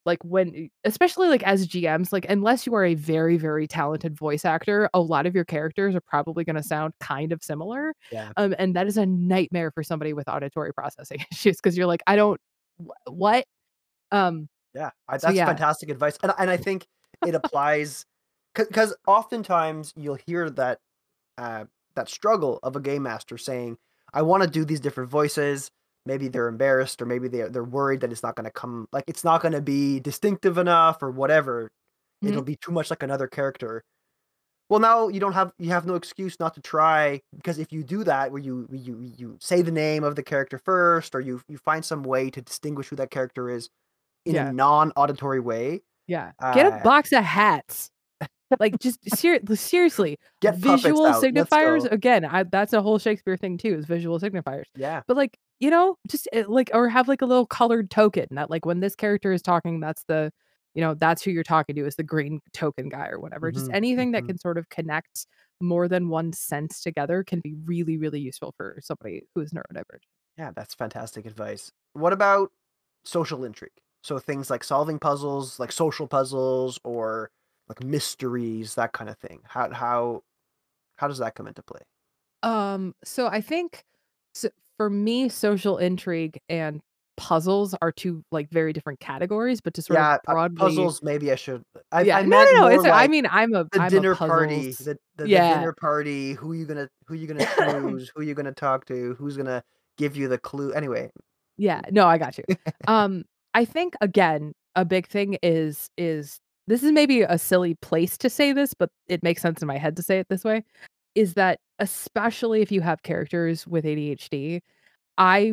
Speaker 2: like when especially like as G Ms, like unless you are a very, very talented voice actor, a lot of your characters are probably gonna sound kind of similar.
Speaker 1: Yeah.
Speaker 2: Um, and that is a nightmare for somebody with auditory processing issues because you're like, I don't wh- what? Um,
Speaker 1: Yeah, I,
Speaker 2: so
Speaker 1: that's
Speaker 2: yeah.
Speaker 1: fantastic advice, and and I think it applies because oftentimes you'll hear that uh, that struggle of a game master saying, "I want to do these different voices." Maybe they're embarrassed, or maybe they're they're worried that it's not going to come like it's not going to be distinctive enough, or whatever. It'll
Speaker 2: Mhm.
Speaker 1: be too much like another character. Well, now you don't have you have no excuse not to try because if you do that, where you you you say the name of the character first, or you you find some way to distinguish who that character is in a
Speaker 2: Yeah.
Speaker 1: non-auditory way,
Speaker 2: Yeah. Get a
Speaker 1: uh,
Speaker 2: box of hats. Like, just ser seriously,
Speaker 1: get puppets
Speaker 2: visual
Speaker 1: out. Let's
Speaker 2: signifiers,
Speaker 1: go.
Speaker 2: again, I that's a whole Shakespeare thing too, is visual signifiers.
Speaker 1: Yeah.
Speaker 2: But, like, you know, just, eh, like or have, like, a little colored token that, like, when this character is talking, that's the you know, that's who you're talking to is the green token guy or whatever. Just
Speaker 1: Mhm,
Speaker 2: anything that
Speaker 1: mhm.
Speaker 2: can sort of connect more than one sense together can be really, really useful for somebody who is neurodivergent.
Speaker 1: Yeah, that's fantastic advice. What about social intrigue? So things like solving puzzles, like social puzzles or like mysteries, that kind of thing. How how how does that come into play?
Speaker 2: Um, so I think s for me, social intrigue and puzzles are two, like, very different categories, but to sort of
Speaker 1: Yeah, uh,
Speaker 2: broadly
Speaker 1: puzzles, maybe I should I
Speaker 2: yeah,
Speaker 1: I
Speaker 2: no,
Speaker 1: meant
Speaker 2: no, no,
Speaker 1: more
Speaker 2: it's I
Speaker 1: like
Speaker 2: mean, I'm a
Speaker 1: the
Speaker 2: I'm a
Speaker 1: dinner party,
Speaker 2: puzzles
Speaker 1: the the the
Speaker 2: yeah.
Speaker 1: dinner party, who you gonna who you gonna choose, who you gonna talk to, who's gonna give you the clue. Anyway.
Speaker 2: Yeah, no, I got you. Um, I think, again, a big thing is is this is maybe a silly place to say this, but it makes sense in my head to say it this way, is that especially if you have characters with A D H D, I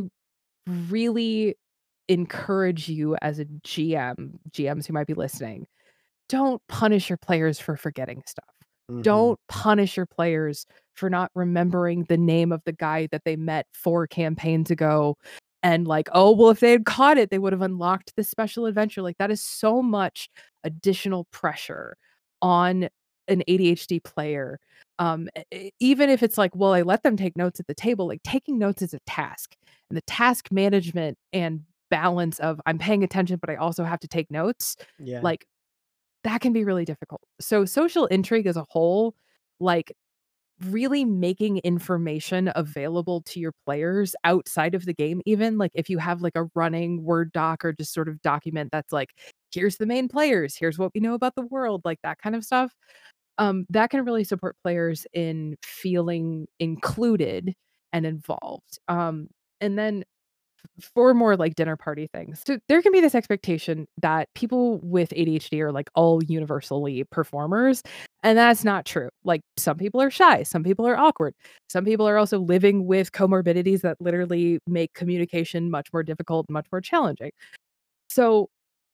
Speaker 2: really encourage you as a G M, G Ms who might be listening, don't punish your players for forgetting stuff.
Speaker 1: Mhm.
Speaker 2: Don't punish your players for not remembering the name of the guy that they met four campaigns ago and like, "Oh, well, if they had caught it, they would have unlocked this special adventure." Like, that is so much additional pressure on an A D H D player. Um, e e even if it's like, well, I let them take notes at the table, like, taking notes is a task, and the task management and balance of, "I'm paying attention, but I also have to take notes,"
Speaker 1: Yeah.
Speaker 2: like, that can be really difficult. So social intrigue as a whole, like really making information available to your players outside of the game, even like if you have like a running Word doc or just sort of document that's like, here's the main players, here's what we know about the world, like that kind of stuff. Um, that can really support players in feeling included and involved. Um, and then for more like dinner party things. So there can be this expectation that people with A D H D are like all universally performers, and that's not true. Like some people are shy, some people are awkward, some people are also living with comorbidities that literally make communication much more difficult, much more challenging. So,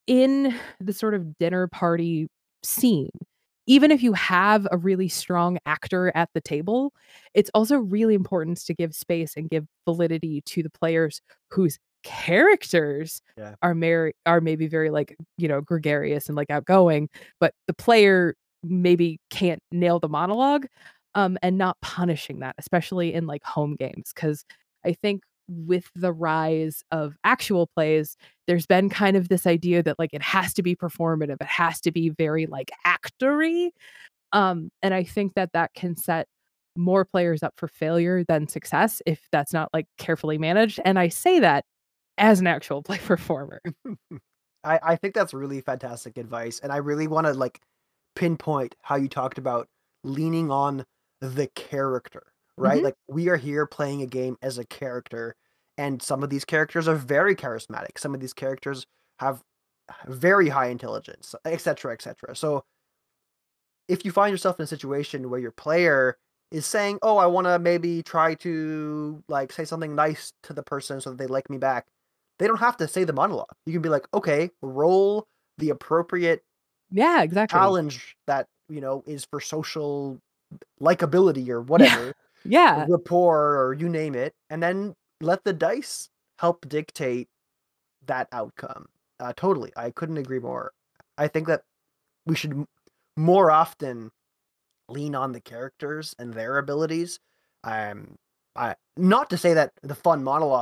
Speaker 2: in the sort of dinner party scene, even if you have a really strong actor at the table, it's also really important to give space and give validity to the players whose characters
Speaker 1: Yeah.
Speaker 2: are mer- are maybe very like, you know, gregarious and like outgoing, but the player maybe can't nail the monologue, um, and not punishing that, especially in like home games. Cause I think with the rise of actual plays, there's been kind of this idea that, like, it has to be performative, it has to be very, like, actory, um, and I think that that can set more players up for failure than success if that's not, like, carefully managed, and I say that as an actual play performer.
Speaker 1: I I think that's really fantastic advice, and I really wanna, like, pinpoint how you talked about leaning on the character, right?
Speaker 2: Mhm.
Speaker 1: Like, we are here playing a game as a character, and some of these characters are very charismatic. Some of these characters have very high intelligence, et cetera, et cetera. So, if you find yourself in a situation where your player is saying, "Oh, I wanna maybe try to, like, say something nice to the person so that they like me back," they don't have to say the monologue. You can be like, "Okay, roll the appropriate
Speaker 2: Yeah, exactly.
Speaker 1: challenge that, you know, is for social likability or
Speaker 2: Yeah.
Speaker 1: whatever,
Speaker 2: Yeah.
Speaker 1: rapport or you name it, and then let the dice help dictate that outcome." Uh, totally, I couldn't agree more. I think that we should m more often lean on the characters and their abilities. Um, I not to say that the fun monologue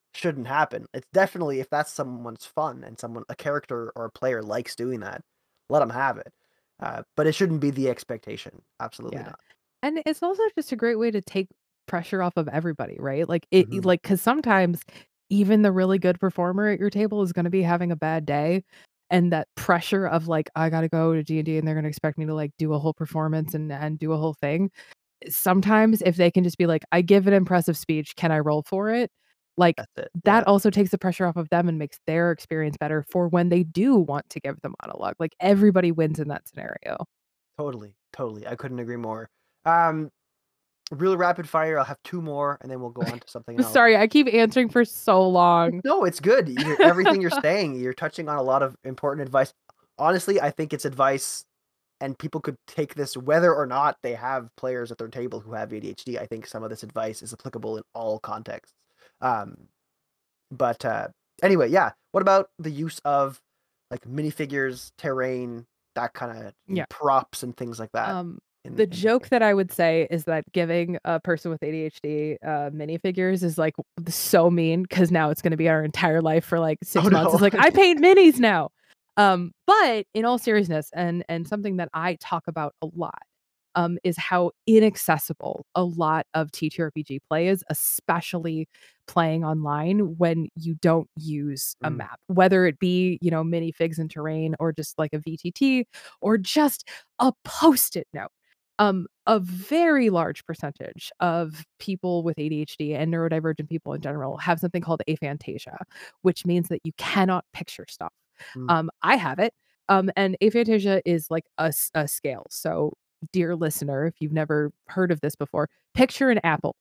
Speaker 1: shouldn't happen. It's definitely if that's someone's fun and someone a character or a player likes doing that, let them have it. Uh, but it shouldn't be the expectation. Absolutely
Speaker 2: Yeah.
Speaker 1: not.
Speaker 2: And it's also just a great way to take pressure off of everybody, right? Like it it-
Speaker 1: Mhm.
Speaker 2: like cuz sometimes even the really good performer at your table is going to be having a bad day, and that pressure of like I got to go to D and D and D and they're going to expect me to like do a whole performance and and do a whole thing. Sometimes if they can just be like I give an impressive speech, can I roll for it? Like
Speaker 1: That's it.
Speaker 2: that
Speaker 1: Yeah.
Speaker 2: also takes the pressure off of them and makes their experience better for when they do want to give the monologue. Like everybody wins in that scenario.
Speaker 1: Totally. Totally. I couldn't agree more. Um, real rapid fire. I'll have two more, and then we'll go on to something else.
Speaker 2: Sorry, I keep answering for so long.
Speaker 1: No, it's good. You're, everything you're saying, you're touching on a lot of important advice. Honestly, I think it's advice, and people could take this whether or not they have players at their table who have A D H D. I think some of this advice is applicable in all contexts. Um, but uh, anyway, yeah. What about the use of like minifigures, terrain, that kind of
Speaker 2: Yeah.
Speaker 1: props and things like that
Speaker 2: Um,
Speaker 1: in
Speaker 2: the
Speaker 1: in the
Speaker 2: joke
Speaker 1: game?
Speaker 2: that I would say is that giving a person with A D H D, uh, minifigures is, like, so mean because now it's gonna be our entire life for, like,
Speaker 1: Oh
Speaker 2: six months.
Speaker 1: no.
Speaker 2: It's like, "I paint minis now." Um, but in all seriousness, and and something that I talk about a lot, um, is how inaccessible a lot of T T R P G play is, especially playing online when you don't use a
Speaker 1: Mm,
Speaker 2: map, whether it be, you know, minifigs and terrain or just like a V T T or just a Post-it note. Um, a very large percentage of people with A D H D and neurodivergent people in general have something called aphantasia, which means that you cannot picture stuff.
Speaker 1: mm.
Speaker 2: Um, I have it. Um, and aphantasia is like a, s- a scale. So, dear listener, if you've never heard of this before, picture an apple.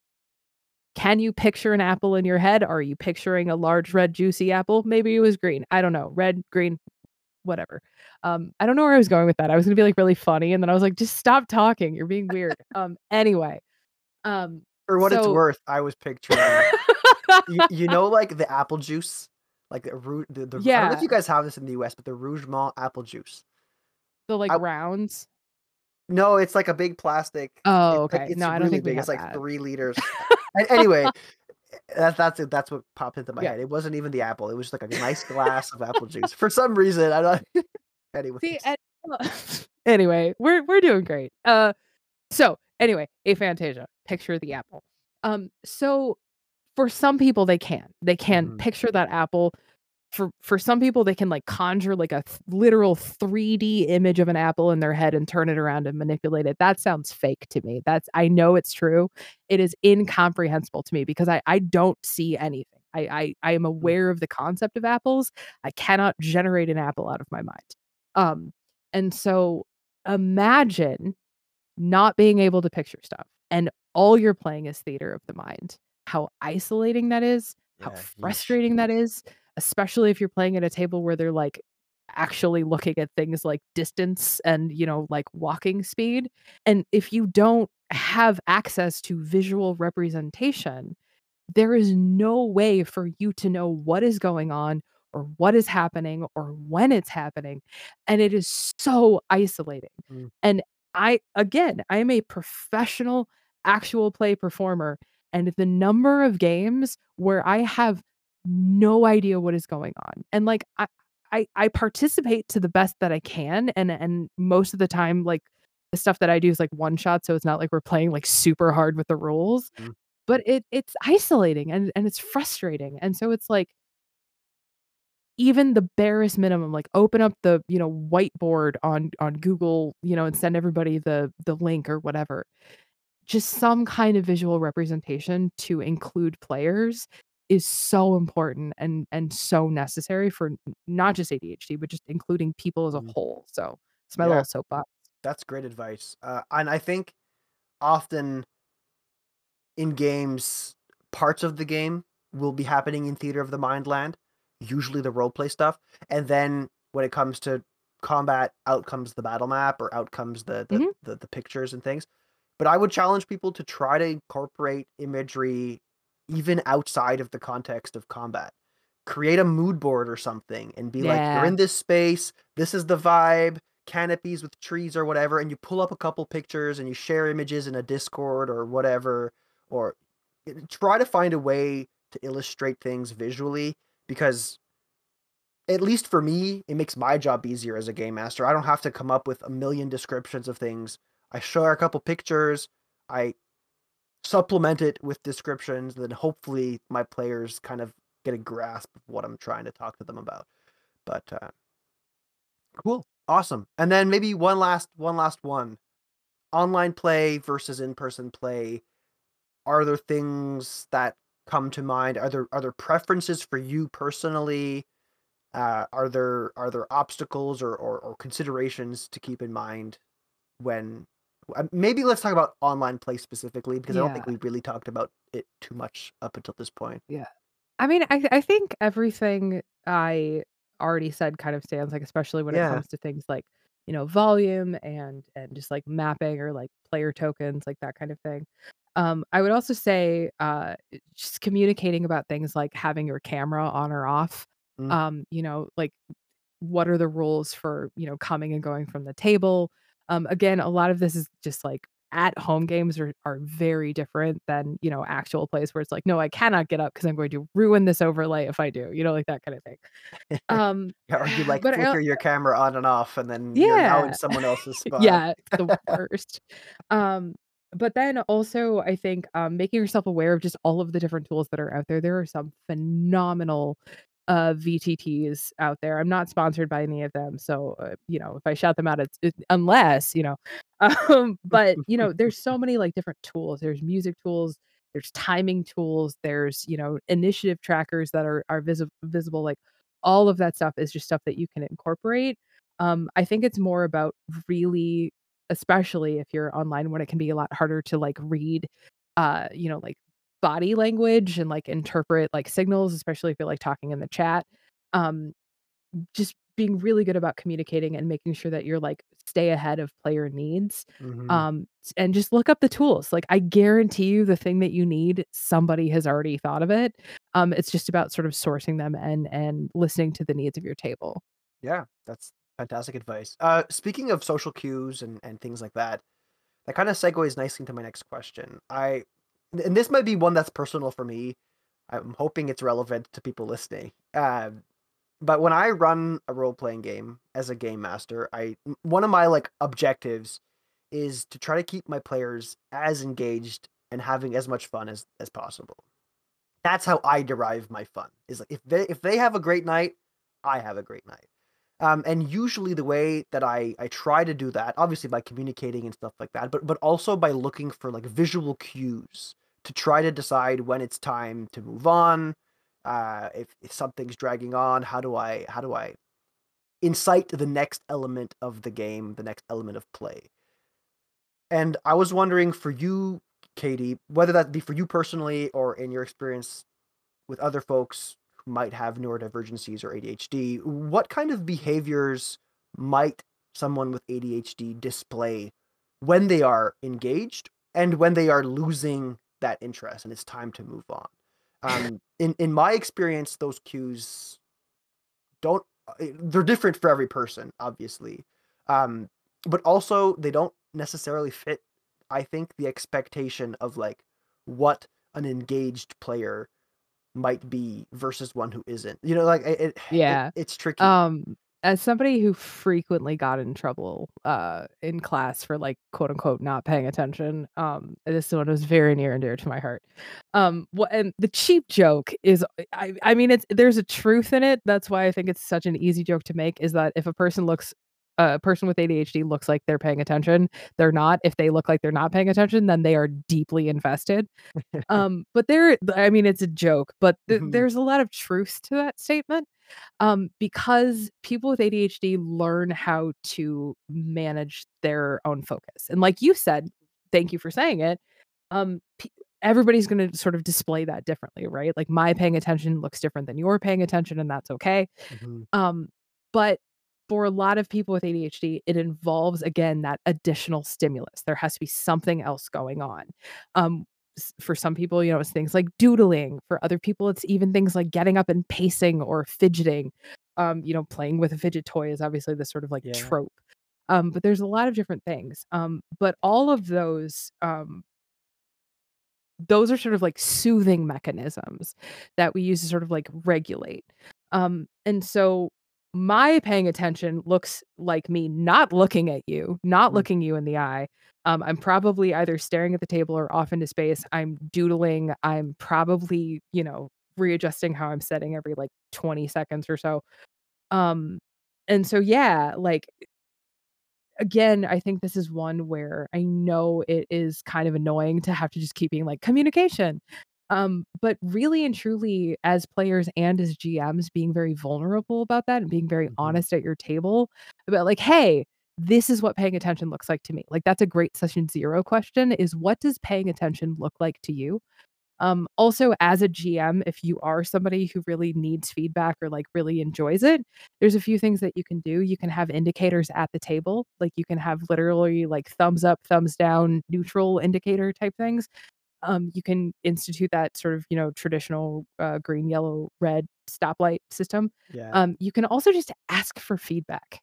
Speaker 2: Can you picture an apple in your head? Are you picturing a large red juicy apple? Maybe it was green. I don't know. Red, green, whatever. Um, I don't know where I was going with that. I was gonna be, like, really funny, and then I was like, "Just stop talking, you're being weird." Um, anyway, um,
Speaker 1: For what it's
Speaker 2: so
Speaker 1: worth, I was picturing you, you know like the apple juice, like the root the, the I don't know if
Speaker 2: Yeah,
Speaker 1: you guys have this in the U S, but the Rougemont apple juice.
Speaker 2: the, like,
Speaker 1: I
Speaker 2: rounds.
Speaker 1: No, it's like a big plastic.
Speaker 2: Oh,
Speaker 1: It's like
Speaker 2: okay.
Speaker 1: it's
Speaker 2: No, I don't
Speaker 1: really
Speaker 2: think we
Speaker 1: big. It's
Speaker 2: have
Speaker 1: like
Speaker 2: that.
Speaker 1: three liters. A anyway, that's that's it. That's what popped into my
Speaker 2: Yeah.
Speaker 1: head. It wasn't even the apple. It was like a nice glass of apple juice. For some reason, I don't
Speaker 2: See,
Speaker 1: anyways.
Speaker 2: and anyway, we're we're doing great. Uh, so, anyway, aphantasia, picture the apple. Um, so for some people, they can. They can
Speaker 1: Mhm,
Speaker 2: picture that apple. For for some people, they can, like, conjure, like, a th literal three D image of an apple in their head and turn it around and manipulate it. That sounds fake to me. That's I know it's true. It is incomprehensible to me because I I don't see anything. I I I am
Speaker 1: mm,
Speaker 2: aware of the concept of apples. I cannot generate an apple out of my mind. Um, and so imagine not being able to picture stuff, and all you're playing is theater of the mind. How isolating that is, how
Speaker 1: yeah, yeesh.
Speaker 2: frustrating that is, especially if you're playing at a table where they're, like, actually looking at things like distance and, you know, like, walking speed, and if you don't have access to visual representation, there is no way for you to know what is going on or what is happening or when it's happening, and it is so isolating.
Speaker 1: Mm,
Speaker 2: And I again, I am a professional actual play performer, and the number of games where I have no idea what is going on. And like I I I participate to the best that I can, and and most of the time like the stuff that I do is like one shot, so it's not like we're playing like super hard with the rules,
Speaker 1: mm,
Speaker 2: but it it's isolating and and it's frustrating. And so it's like even the barest minimum, like open up the, you know, whiteboard on on Google, you know, and send everybody the the link or whatever. Just some kind of visual representation to include players is so important and and so necessary for n- not just A D H D, but just including people as a
Speaker 1: mhm.
Speaker 2: whole. So it's my
Speaker 1: Yeah,
Speaker 2: little soapbox.
Speaker 1: that's great advice. Uh, and I think often in games, parts of the game will be happening in theater of the mind land, usually the role play stuff, and then when it comes to combat, out comes the battle map or out comes the the
Speaker 2: Mhm.
Speaker 1: the, the pictures and things. But I would challenge people to try to incorporate imagery even outside of the context of combat. Create a mood board or something and be like, you're
Speaker 2: Yeah.
Speaker 1: in this space, this is the vibe, canopies with trees or whatever, and you pull up a couple pictures and you share images in a Discord or whatever, or eh, try to find a way. to illustrate things visually because at least for me, it makes my job easier as a game master. I don't have to come up with a million descriptions of things. I share a couple pictures, I supplement it with descriptions, then hopefully my players kind of get a grasp of what I'm trying to talk to them about. But uh, cool, awesome. And then maybe one last one last one. Online play versus in-person play. Are there things that come to mind? Are there are there preferences for you personally? Uh, are there are there obstacles or, or, or considerations to keep in mind when uh, maybe let's talk about online play specifically because I don't
Speaker 2: Yeah.
Speaker 1: think we really talked about it too much up until this point.
Speaker 2: Yeah. I mean, I I think everything I already said kind of stands, like, especially when it
Speaker 1: Yeah.
Speaker 2: comes to things like, you know, volume and and just, like, mapping or, like, player tokens, like, that kind of thing. Um, I would also say, uh, just communicating about things like having your camera on or off.
Speaker 1: Mm,
Speaker 2: Um, you know, like, what are the rules for, you know, coming and going from the table? Um, again, a lot of this is just like at home games are are very different than, you know, actual plays where it's like, no, I cannot get up because I'm going to ruin this overlay if I do, you know, like that kind of thing. Um,
Speaker 1: yeah, or you like
Speaker 2: but I,
Speaker 1: flicker your camera on and off, and then you're now in
Speaker 2: yeah.
Speaker 1: someone else's spot.
Speaker 2: Yeah, it's the worst. Um, but then also I think, um, making yourself aware of just all of the different tools that are out there. There are some phenomenal, uh, V T Ts out there. I'm not sponsored by any of them, so, uh, you know, if I shout them out, it's it unless, you know, um, but, you know, there's so many, like, different tools. There's music tools, there's timing tools, there's, you know, initiative trackers that are are visi visible, like, all of that stuff is just stuff that you can incorporate. um, I think it's more about really, especially if you're online when it can be a lot harder to, like, read, uh, you know, like, body language and, like, interpret, like, signals, especially if you're, like, talking in the chat. Um, just being really good about communicating and making sure that you're, like, stay ahead of player needs,
Speaker 1: Hmm.
Speaker 2: um, s and just look up the tools. Like, I guarantee you the thing that you need, somebody has already thought of it. Um, it's just about sort of sourcing them and and listening to the needs of your table.
Speaker 1: Yeah, that's fantastic advice. Uh, speaking of social cues and, and things like that, that kind of segues nicely into my next question. I, and this might be one that's personal for me. I'm hoping it's relevant to people listening. Um, but when I run a role playing game as a game master, I one of my like objectives is to try to keep my players as engaged and having as much fun as as possible. That's how I derive my fun. Is like if they if they have a great night, I have a great night. Um, and usually the way that I I try to do that, obviously by communicating and stuff like that, but but also by looking for like visual cues to try to decide when it's time to move on. Uh, if, if something's dragging on, how do I how do I incite the next element of the game, the next element of play? And I was wondering for you, Katie, whether that be for you personally or in your experience with other folks who might have neurodivergencies or A D H D, what kind of behaviors might someone with A D H D display when they are engaged and when they are losing that interest and it's time to move on? Um, in in my experience, those cues don't uh, they're different for every person, obviously, um, but also they don't necessarily fit. I think the expectation of like what an engaged player might be versus one who isn't. You know, like it it, it
Speaker 2: Yeah.
Speaker 1: it's tricky.
Speaker 2: Um, as somebody who frequently got in trouble, uh, in class for, like, quote, unquote, "not paying attention," um, this one was very near and dear to my heart. Um, wha and the cheap joke is I I mean, it's there's a truth in it, that's why I think it's such an easy joke to make, is that if a person looks a person with A D H D looks like they're paying attention, they're not. If they look like they're not paying attention, then they are deeply invested. Um, but there I mean, it's a joke, but th
Speaker 1: Mhm.
Speaker 2: there's a lot of truth to that statement, um, because people with A D H D learn how to manage their own focus, and like you said, thank you for saying it, um, p everybody's gonna sort of display that differently, right? Like, my paying attention looks different than your paying attention, and that's okay.
Speaker 1: Mhm.
Speaker 2: Um, but for a lot of people with A D H D, it involves, again, that additional stimulus. There has to be something else going on. Um, s- for some people, you know, it's things like doodling. For other people, it's even things like getting up and pacing or fidgeting. Um, you know, playing with a fidget toy is obviously this sort of like
Speaker 1: Yeah.
Speaker 2: trope. Um, but there's a lot of different things. Um, but all of those um, those are sort of like soothing mechanisms that we use to sort of like regulate. Um, and so my paying attention looks like me not looking at you, not
Speaker 1: Mm.
Speaker 2: looking you in the eye. Um, I'm probably either staring at the table or off into space. I'm doodling. I'm probably, you know, readjusting how I'm setting every like twenty seconds or so. Um, and so yeah, like again, I think this is one where I know it is kind of annoying to have to just keep being like communication. Um, but really and truly, as players and as G Ms, being very vulnerable about that and being very
Speaker 1: Mhm.
Speaker 2: honest at your table about like, hey, this is what paying attention looks like to me. Like that's a great session zero question is what does paying attention look like to you? Um, also, as a G M, if you are somebody who really needs feedback or like really enjoys it, there's a few things that you can do. You can have indicators at the table, like you can have literally like thumbs up, thumbs down, neutral indicator type things. Um, you can institute that sort of, you know, traditional uh, green, yellow, red stoplight system.
Speaker 1: Yeah.
Speaker 2: Um, you can also just ask for feedback.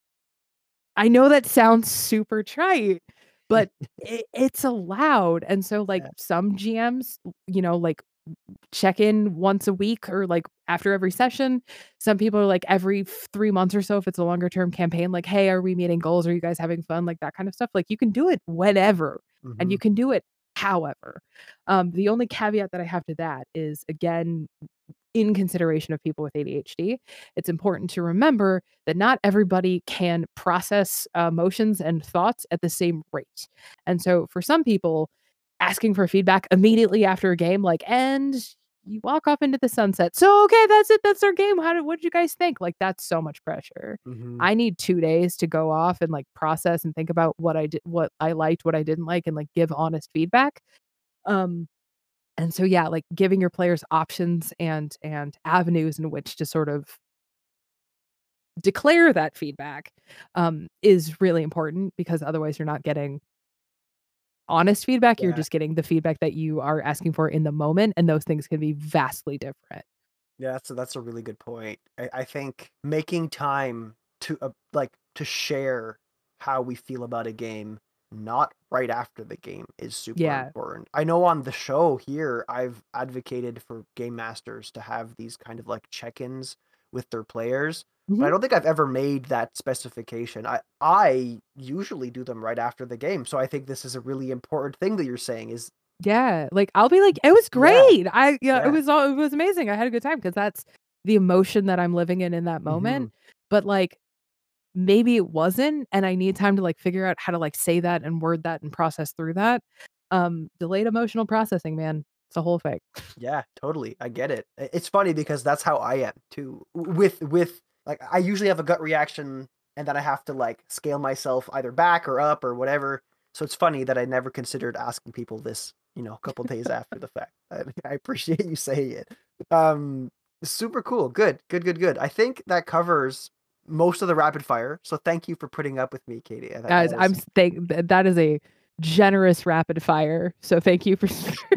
Speaker 2: I know that sounds super trite, but it, it's allowed. And so, like,
Speaker 1: Yeah.
Speaker 2: some G Ms, you know, like check in once a week or like after every session. Some people are like every f- three months or so if it's a longer term campaign, like, hey, are we meeting goals? Are you guys having fun? Like that kind of stuff. Like you can do it whenever and you
Speaker 1: Mhm.
Speaker 2: can do it however. Um, the only caveat that I have to that is again, in consideration of people with A D H D, it's important to remember that not everybody can process uh, emotions and thoughts at the same rate. And so for some people, asking for feedback immediately after a game, like, and you walk off into the sunset. So, okay, that's it. That's our game. How did, what did you guys think? Like, that's so much pressure.
Speaker 1: Mhm.
Speaker 2: I need two days to go off and like process and think about what I did, what I liked, what I didn't like, and like give honest feedback. Um, and so, yeah, like giving your players options and and avenues in which to sort of declare that feedback um, is really important because otherwise you're not getting honest feedback, you're
Speaker 1: Yeah.
Speaker 2: just getting the feedback that you are asking for in the moment, and those things can be vastly different.
Speaker 1: Yeah, that's a that's a really good point. I I think making time to, uh, like, to share how we feel about a game, not right after the game, is super
Speaker 2: Yeah.
Speaker 1: important. I know on the show here, I've advocated for game masters to have these kind of, like, check-ins with their players, but I
Speaker 2: Mhm.
Speaker 1: don't think I've ever made that specification. I I usually do them right after the game, so I think this is a really important thing that you're saying is
Speaker 2: Yeah, like, I'll be like, "It was
Speaker 1: yeah,
Speaker 2: great." I yeah, it
Speaker 1: yeah.
Speaker 2: was all it was amazing. I had a good time because that's the emotion that I'm living in in that moment,
Speaker 1: Mhm.
Speaker 2: but, like, maybe it wasn't, and I need time to, like, figure out how to, like, say that and word that and process through that. Um, delayed emotional processing, man. It's a whole thing.
Speaker 1: Yeah, totally. I get it. I It's funny because that's how I am too. W with with like, I usually have a gut reaction, and then I have to, like, scale myself either back or up or whatever. So it's funny that I never considered asking people this, you know, a couple days after the fact. I I appreciate you saying it. Um, super cool. Good, good, good, good. I think that covers most of the rapid fire, so thank you for putting up with me, Katie. I thought that
Speaker 2: Guys, I'm
Speaker 1: was
Speaker 2: s thank th that is a generous rapid fire, so thank you for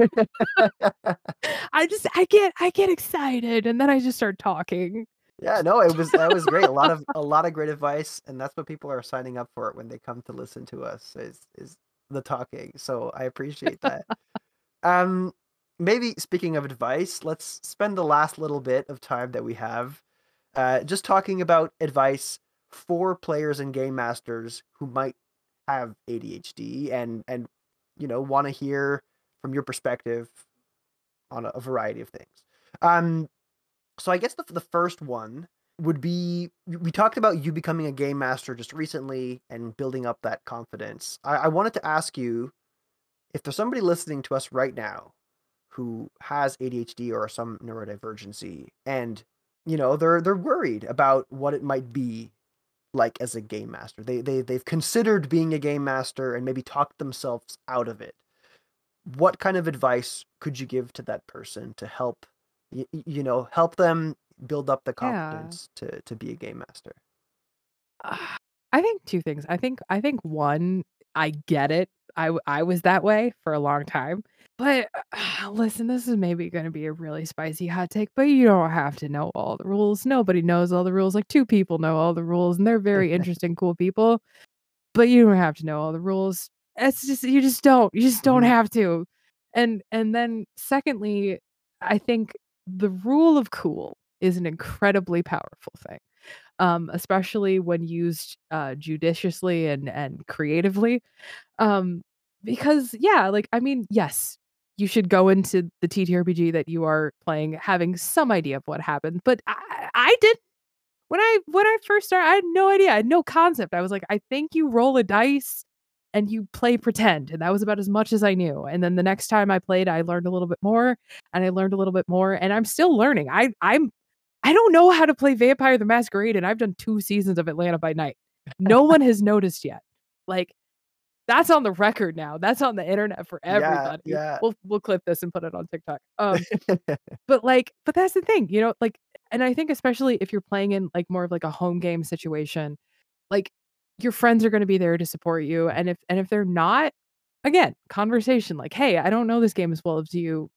Speaker 2: I just I get I get excited, and then I just start talking.
Speaker 1: Yeah, no, it was that was great. A lot of a lot of great advice, and that's what people are signing up for when they come to listen to us is is the talking. So I appreciate that. Um, maybe speaking of advice, let's spend the last little bit of time that we have uh, just talking about advice for players and game masters who might have A D H D and and you know want to hear from your perspective on a, a variety of things. Um, so I guess the the first one would be we talked about you becoming a game master just recently and building up that confidence. I, I wanted to ask you if there's somebody listening to us right now who has A D H D or some neurodivergency and you know they're they're worried about what it might be like as a game master. They they they've considered being a game master and maybe talked themselves out of it. What kind of advice could you give to that person to help y- you know help them build up the
Speaker 2: Yeah.
Speaker 1: confidence to to be a game master?
Speaker 2: Ah, I think two things. I think I think one, I get it. I w I was that way for a long time. But, listen, this is maybe gonna be a really spicy hot take, but you don't have to know all the rules. Nobody knows all the rules. Like, two people know all the rules, and they're very interesting, cool people, but you don't have to know all the rules. It's just you just don't. You just don't
Speaker 1: Mhm.
Speaker 2: have to. And and then secondly, I think the rule of cool is an incredibly powerful thing, um, especially when used uh, judiciously and and creatively. Um, because yeah, like I mean, yes, you should go into the T T R P G that you are playing having some idea of what happened, but I, I did when I when I first started, I had no idea. I had no concept. I was like, I think you roll a dice and you play pretend, and that was about as much as I knew. And then the next time I played, I learned a little bit more, and I learned a little bit more, and I'm still learning. I I'm I don't know how to play Vampire the Masquerade, and I've done two seasons of Atlanta by Night. No one has noticed yet. Like that's on the record now. That's on the internet for
Speaker 1: Yeah,
Speaker 2: everybody.
Speaker 1: yeah.
Speaker 2: We'll we'll clip this and put it on TikTok. Um, but like, but that's the thing, you know, like, and I think especially if you're playing in like more of like a home game situation, like your friends are going to be there to support you, and if and if they're not, again, conversation like, hey, I don't know this game as well as you.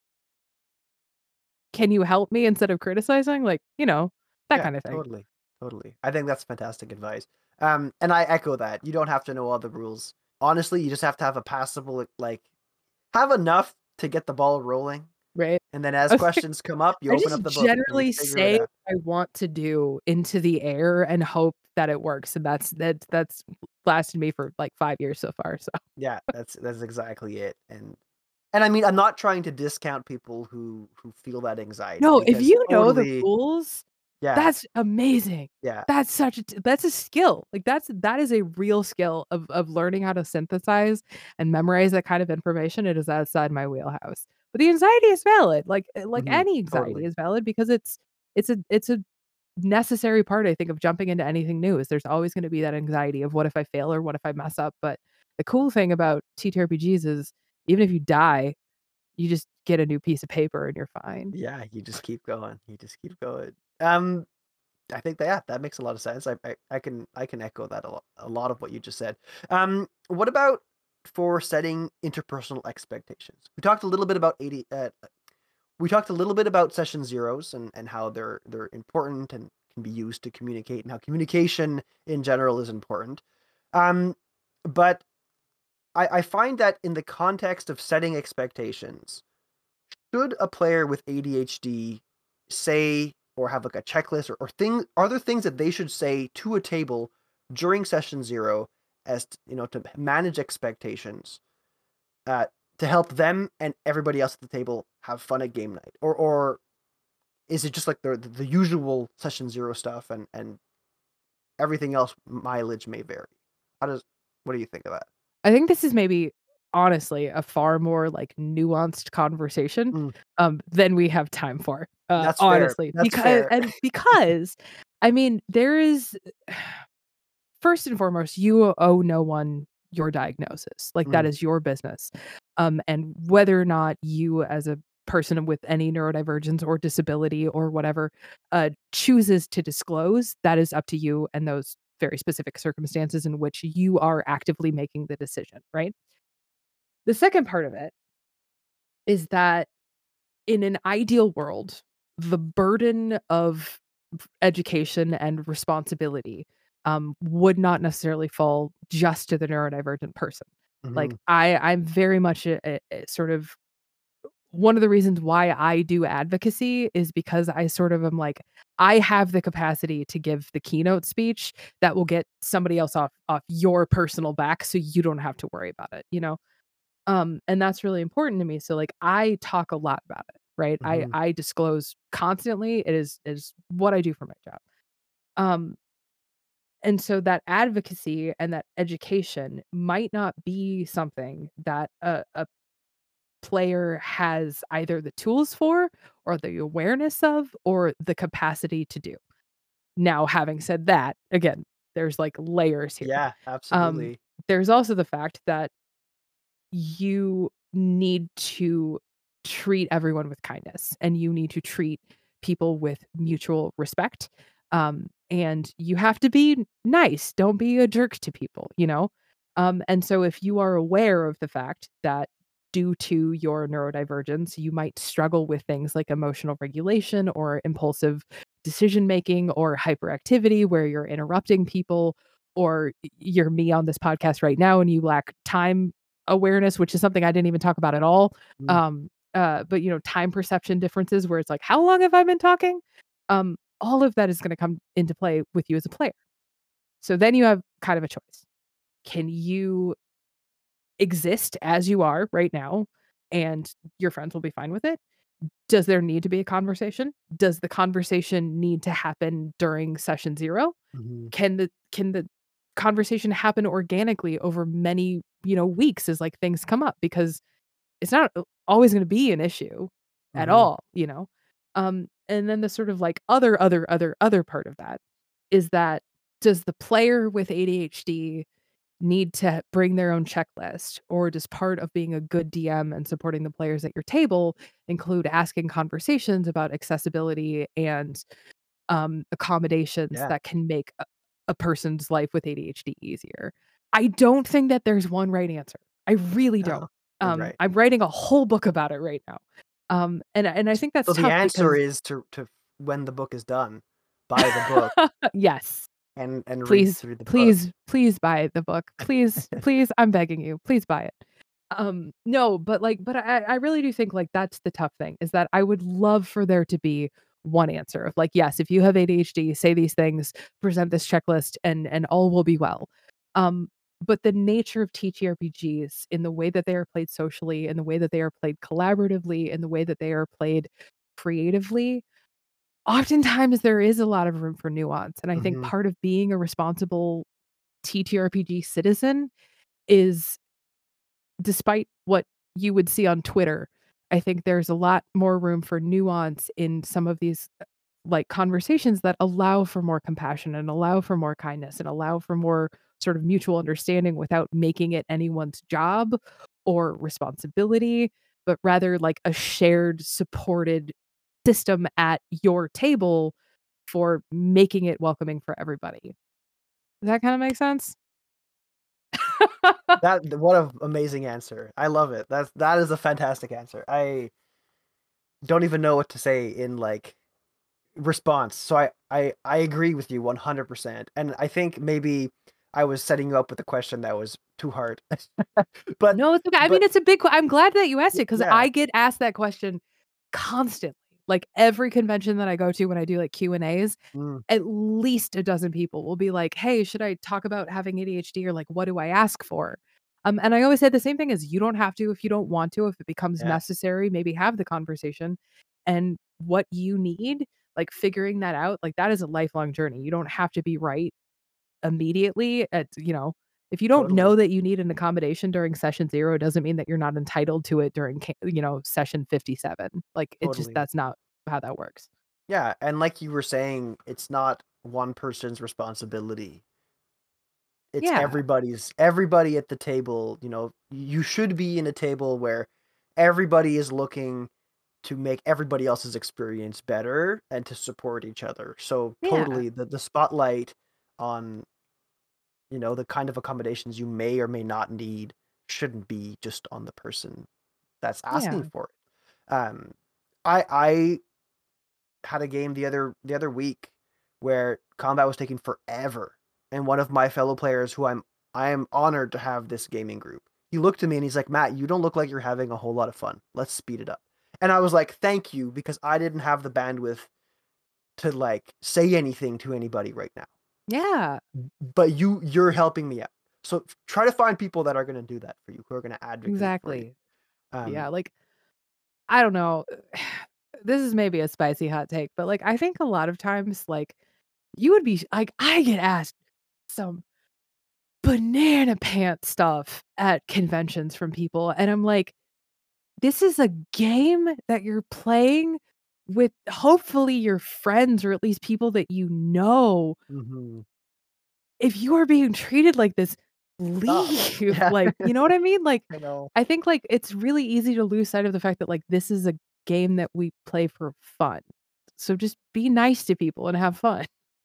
Speaker 2: Can you help me instead of criticizing? Like, you know, that
Speaker 1: Yeah,
Speaker 2: kind of thing.
Speaker 1: totally. Totally. I think that's fantastic advice. Um, and I echo that. You don't have to know all the rules. Honestly, you just have to have a passable, like, have enough to get the ball rolling.
Speaker 2: Right.
Speaker 1: And then as
Speaker 2: I was like,
Speaker 1: questions come up, you
Speaker 2: I
Speaker 1: open
Speaker 2: just
Speaker 1: up the book and you
Speaker 2: generally
Speaker 1: figure it
Speaker 2: say
Speaker 1: out.
Speaker 2: what I want to do into the air and hope that it works, and that's that's that's lasted me for like five years so far. So
Speaker 1: Yeah, that's that's exactly it. And and I mean, I'm not trying to discount people who who feel that anxiety
Speaker 2: no, if
Speaker 1: because
Speaker 2: you know the
Speaker 1: totally,
Speaker 2: rules,
Speaker 1: yeah,
Speaker 2: that's amazing.
Speaker 1: yeah.
Speaker 2: That's such a t that's a skill. Like, that's that is a real skill of of learning how to synthesize and memorize that kind of information. It is outside my wheelhouse. But the anxiety is valid. Like eh, like
Speaker 1: Mhm,
Speaker 2: any anxiety
Speaker 1: totally.
Speaker 2: is valid because it's it's a it's a necessary part, I think, of jumping into anything new is there's always gonna be that anxiety of what if I fail or what if I mess up, but the cool thing about T T R P Gs is even if you die, you just get a new piece of paper and you're fine.
Speaker 1: Yeah, you just keep going. You just keep going. Um, I think that yeah, that makes a lot of sense. I I, I can I can echo that a lot a lot of what you just said. Um, what about for setting interpersonal expectations? We talked a little bit about eighty. Uh, we talked a little bit about session zeros and and how they're they're important and can be used to communicate and how communication in general is important. Um, but I, I find that in the context of setting expectations, should a player with A D H D say or have like a checklist or, or thing are there things that they should say to a table during session zero as t- you know to manage expectations uh, to help them and everybody else at the table have fun at game night or or is it just like the the usual session zero stuff and and everything else mileage may vary? How does what do you think of that?
Speaker 2: I think this is maybe honestly a far more like nuanced conversation
Speaker 1: Mm,
Speaker 2: um than we have time for. Uh
Speaker 1: that's fair.
Speaker 2: honestly,
Speaker 1: That's
Speaker 2: because
Speaker 1: fair.
Speaker 2: and because I mean there is first and foremost, you owe no one your diagnosis. Like that
Speaker 1: Mm,
Speaker 2: is your business. Um, and whether or not you as a person with any neurodivergence or disability or whatever uh, chooses to disclose, that is up to you and those very specific circumstances in which you are actively making the decision, right? The second part of it is that in an ideal world, the burden of education and responsibility um, would not necessarily fall just to the neurodivergent person. Like
Speaker 1: mhm,
Speaker 2: I, I'm very much a, a, a sort of one of the reasons why I do advocacy is because I sort of am like I have the capacity to give the keynote speech that will get somebody else off off your personal back, so you don't have to worry about it. You know, um, and that's really important to me. So like I talk a lot about it, right? I
Speaker 1: mhm.
Speaker 2: I disclose constantly. It is is what I do for my job. Um, and so that advocacy and that education might not be something that a, a player has either the tools for or the awareness of or the capacity to do. Now, having said that, again, there's like layers here.
Speaker 1: Yeah,
Speaker 2: Um,
Speaker 1: absolutely.
Speaker 2: there's also the fact that you need to treat everyone with kindness and you need to treat people with mutual respect. Um, and you have to be nice. Don't be a jerk to people, you know? Um, and so if you are aware of the fact that due to your neurodivergence, you might struggle with things like emotional regulation or impulsive decision making or hyperactivity where you're interrupting people or y- you're me on this podcast right now and you lack time awareness, which is something I didn't even talk about at all.
Speaker 1: Mm.
Speaker 2: Um, uh, but you know, time perception differences where it's like, how long have I been talking? Um, all of that is going to come into play with you as a player. So then you have kind of a choice. Can you exist as you are right now and your friends will be fine with it? Does there need to be a conversation? Does the conversation need to happen during session zero?
Speaker 1: Mm-hmm.
Speaker 2: Can the can the conversation happen organically over many, you know, weeks as like things come up? Because it's not always going to be an issue at
Speaker 1: Mm-hmm.
Speaker 2: all, you know? Um, and then the sort of like other, other, other, other part of that is that does the player with A D H D need to bring their own checklist, or does part of being a good D M and supporting the players at your table include asking conversations about accessibility and um, accommodations
Speaker 1: Yeah.
Speaker 2: that can make a, a person's life with A D H D easier? I don't think that there's one right answer. I really
Speaker 1: No,
Speaker 2: don't.
Speaker 1: you're
Speaker 2: Um,
Speaker 1: right.
Speaker 2: I'm writing a whole book about it right now. Um, and and I think that's
Speaker 1: So the
Speaker 2: tough
Speaker 1: answer
Speaker 2: because
Speaker 1: is to to when the book is done, buy the book
Speaker 2: yes,
Speaker 1: and and read
Speaker 2: please,
Speaker 1: through the book.
Speaker 2: please, please buy the book. Please, please, I'm begging you, please buy it. Um, no, but like, but I, I really do think like that's the tough thing is that I would love for there to be one answer of like, yes, if you have A D H D, say these things, present this checklist, and and all will be well. Um, but the nature of T T R P Gs in the way that they are played socially, in the way that they are played collaboratively, in the way that they are played creatively, oftentimes there is a lot of room for nuance. And I think
Speaker 1: Mm-hmm.
Speaker 2: part of being a responsible T T R P G citizen is, despite what you would see on Twitter, I think there's a lot more room for nuance in some of these uh, like conversations that allow for more compassion and allow for more kindness and allow for more sort of mutual understanding without making it anyone's job or responsibility, but rather like a shared supported system at your table for making it welcoming for everybody. Does that kind of make sense?
Speaker 1: That what an amazing answer. I love it. That's that is a fantastic answer. I don't even know what to say in like response. So I I I agree with you one hundred percent. And I think maybe I was setting you up with a question that was too hard. But
Speaker 2: No, it's okay. I mean,
Speaker 1: but
Speaker 2: it's a big que I'm glad that you asked
Speaker 1: y-
Speaker 2: it because
Speaker 1: yeah.
Speaker 2: I get asked that question constantly. Like, every convention that I go to when I do, like, Q and A's,
Speaker 1: Mm,
Speaker 2: at least a dozen people will be like, "Hey, should I talk about having A D H D?" Or like, "What do I ask for?" Um, and I always say the same thing is you don't have to if you don't want to. If it becomes
Speaker 1: yeah,
Speaker 2: necessary, maybe have the conversation. And what you need, like, figuring that out, like, that is a lifelong journey. You don't have to be right immediately at you know, if you don't
Speaker 1: totally.
Speaker 2: know that you need an accommodation during session zero, it doesn't mean that you're not entitled to it during ca you know, session fifty-seven. Like, it just
Speaker 1: Totally.
Speaker 2: that's not how that works.
Speaker 1: Yeah, and like you were saying, it's not one person's responsibility. It's
Speaker 2: Yeah.
Speaker 1: everybody's everybody at the table, you know, you should be in a table where everybody is looking to make everybody else's experience better and to support each other. So
Speaker 2: Yeah.
Speaker 1: totally the the spotlight on, you know, the kind of accommodations you may or may not need shouldn't be just on the person that's asking
Speaker 2: Yeah.
Speaker 1: for it. Um I I had a game the other the other week where combat was taking forever, and one of my fellow players, who I'm I am honored to have this gaming group, he looked at me and he's like, Matt, you don't look like you're having a whole lot of fun. Let's speed it up. And I was like, thank you, because I didn't have the bandwidth to like say anything to anybody right now.
Speaker 2: Yeah.
Speaker 1: But you you're helping me out. So try to find people that are going to do that for you, who are going to advocate for you.
Speaker 2: Exactly. Yeah,
Speaker 1: Um,
Speaker 2: like, I don't know. This is maybe a spicy hot take, but, like, I think a lot of times, like, you would be like, I get asked some banana pants stuff at conventions from people, and I'm like, "This is a game that you're playing with hopefully your friends or at least people that you know.
Speaker 1: mhm.
Speaker 2: If you are being treated like this,
Speaker 1: Stop.
Speaker 2: leave."
Speaker 1: Yeah,
Speaker 2: Like, you know what I mean? Like,
Speaker 1: I know.
Speaker 2: I think, like, it's really easy to lose sight of the fact that, like, this is a game that we play for fun. So just be nice to people and have fun.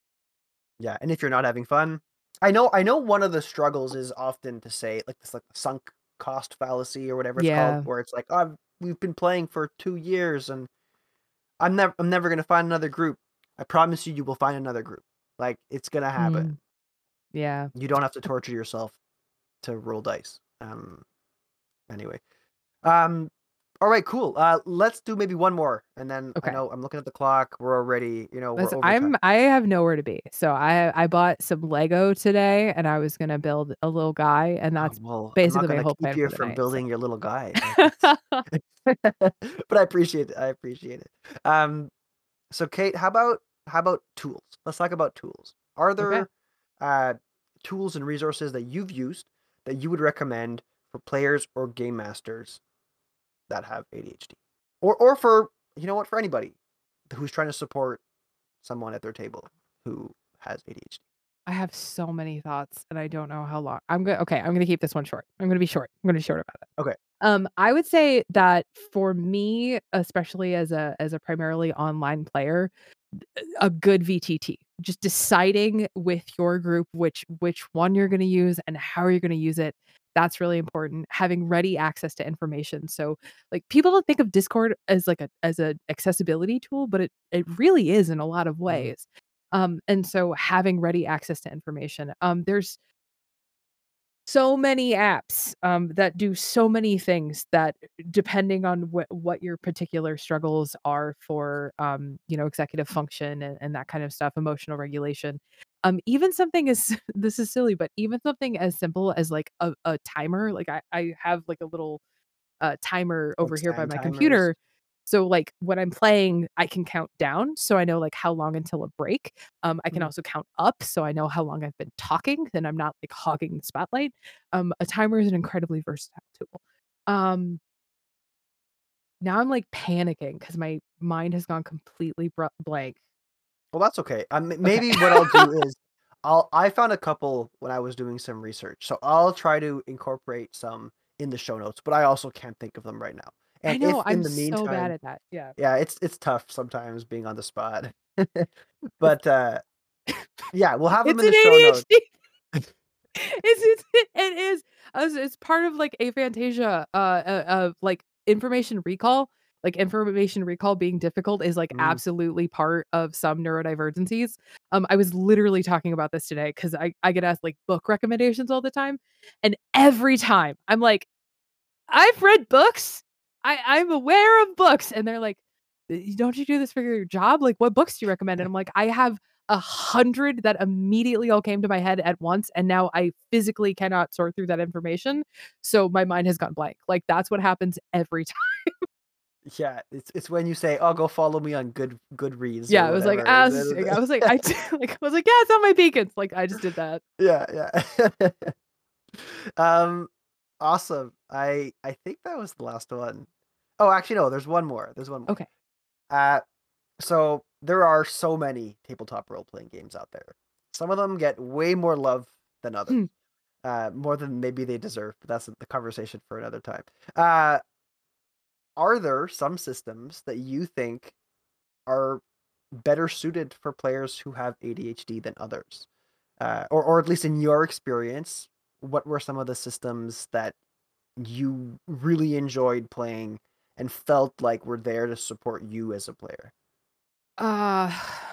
Speaker 1: Yeah, and if you're not having fun, I know I know one of the struggles is often to say like this like the sunk cost fallacy or whatever it's called,
Speaker 2: Yeah.
Speaker 1: where it's like, oh, we've been playing for two years and I'm never I'm never gonna find another group. I promise you, you will find another group. Like it's gonna happen.
Speaker 2: Mm, yeah.
Speaker 1: You don't have to torture yourself to roll dice. Um, Anyway, um, all right, cool. Uh, let's do maybe one more, and then I
Speaker 2: Okay.
Speaker 1: know I'm looking at the clock. We're already, you know, we're
Speaker 2: Listen,
Speaker 1: over time.
Speaker 2: I'm I have nowhere to be. So I I bought some Lego today and I was gonna build a little guy, and
Speaker 1: Oh,
Speaker 2: that's
Speaker 1: well, I'm not
Speaker 2: basically my
Speaker 1: gonna
Speaker 2: whole
Speaker 1: keep
Speaker 2: plan
Speaker 1: you
Speaker 2: for the
Speaker 1: from
Speaker 2: night. So
Speaker 1: building your little guy. Like it's, but I appreciate it. I appreciate it. Um, so Kate, how about how about tools? Let's talk about tools. Are
Speaker 2: okay.
Speaker 1: there uh tools and resources that you've used that you would recommend for players or game masters that have A D H D? Or or for, you know what, for anybody who's trying to support someone at their table who has A D H D.
Speaker 2: I have so many thoughts and I don't know how long. I'm gonna okay, I'm gonna keep this one short. I'm gonna be short. I'm gonna be short about it.
Speaker 1: Okay.
Speaker 2: Um, I would say that for me, especially as a as a primarily online player, a good V T T. Just deciding with your group which which one you're gonna use and how you're gonna use it. That's really important. Having ready access to information. So, like, people don't think of Discord as like a as a accessibility tool, but it it really is in a lot of
Speaker 1: Mhm.
Speaker 2: ways. Um, and so having ready access to information. Um, there's so many apps um, that do so many things that depending on what what your particular struggles are for um, you know executive function and, and that kind of stuff, emotional regulation, um, even something as this is silly, but even something as simple as like a, a timer. Like I, I have like a little uh, timer
Speaker 1: Like
Speaker 2: over here by
Speaker 1: stand
Speaker 2: my
Speaker 1: timers.
Speaker 2: computer. So like when I'm playing, I can count down so I know like how long until a break. Um, I can
Speaker 1: Mm.
Speaker 2: also count up so I know how long I've been talking, then I'm not like hogging the spotlight. Um, a timer is an incredibly versatile tool. Um, Now I'm like panicking because my mind has gone completely br- blank.
Speaker 1: Well, that's okay. Um, m-
Speaker 2: Okay.
Speaker 1: maybe what I'll do is I'll I found a couple when I was doing some research, so I'll try to incorporate some in the show notes, but I also can't think of them right now.
Speaker 2: I
Speaker 1: And
Speaker 2: know
Speaker 1: if in
Speaker 2: I'm
Speaker 1: the
Speaker 2: so bad
Speaker 1: meantime,
Speaker 2: at that. Yeah.
Speaker 1: yeah, it's it's tough sometimes being on the spot. But uh yeah, we'll have them
Speaker 2: It's
Speaker 1: in
Speaker 2: an
Speaker 1: the show notes.
Speaker 2: A D H D. It's it's it is as it's part of, like, aphantasia, uh, uh, of, like, information recall. Like, information recall being difficult is, like,
Speaker 1: Mm,
Speaker 2: absolutely part of some neurodivergencies. Um, I was literally talking about this today because I I get asked, like, book recommendations all the time, and every time I'm like, "I've read books. I I'm aware of books." And they're like, "Y Don't you do this for your job? Like, what books do you recommend?" And I'm like, "I have a hundred that immediately all came to my head at once, and now I physically cannot sort through that information, so my mind has gone blank." Like, that's what happens every time.
Speaker 1: yeah, it's it's when you say, "Oh, go follow me on Good Goodreads or
Speaker 2: Yeah, I was like,
Speaker 1: whatever."
Speaker 2: "Ah, s" I was like, I like, I was like, "Yeah, it's on my beacons." Like, I just did that.
Speaker 1: Yeah, yeah. Um, awesome. I I think that was the last one. Oh, actually, no. There's one more. There's one more.
Speaker 2: Okay.
Speaker 1: Uh, so there are so many tabletop role playing games out there. Some of them get way more love than others.
Speaker 2: Hmm.
Speaker 1: Uh, more than maybe they deserve. But that's the conversation for another time. Uh, are there some systems that you think are better suited for players who have A D H D than others? Uh, or or at least in your experience, what were some of the systems that you really enjoyed playing and felt like were there to support you as a player?
Speaker 2: Uh,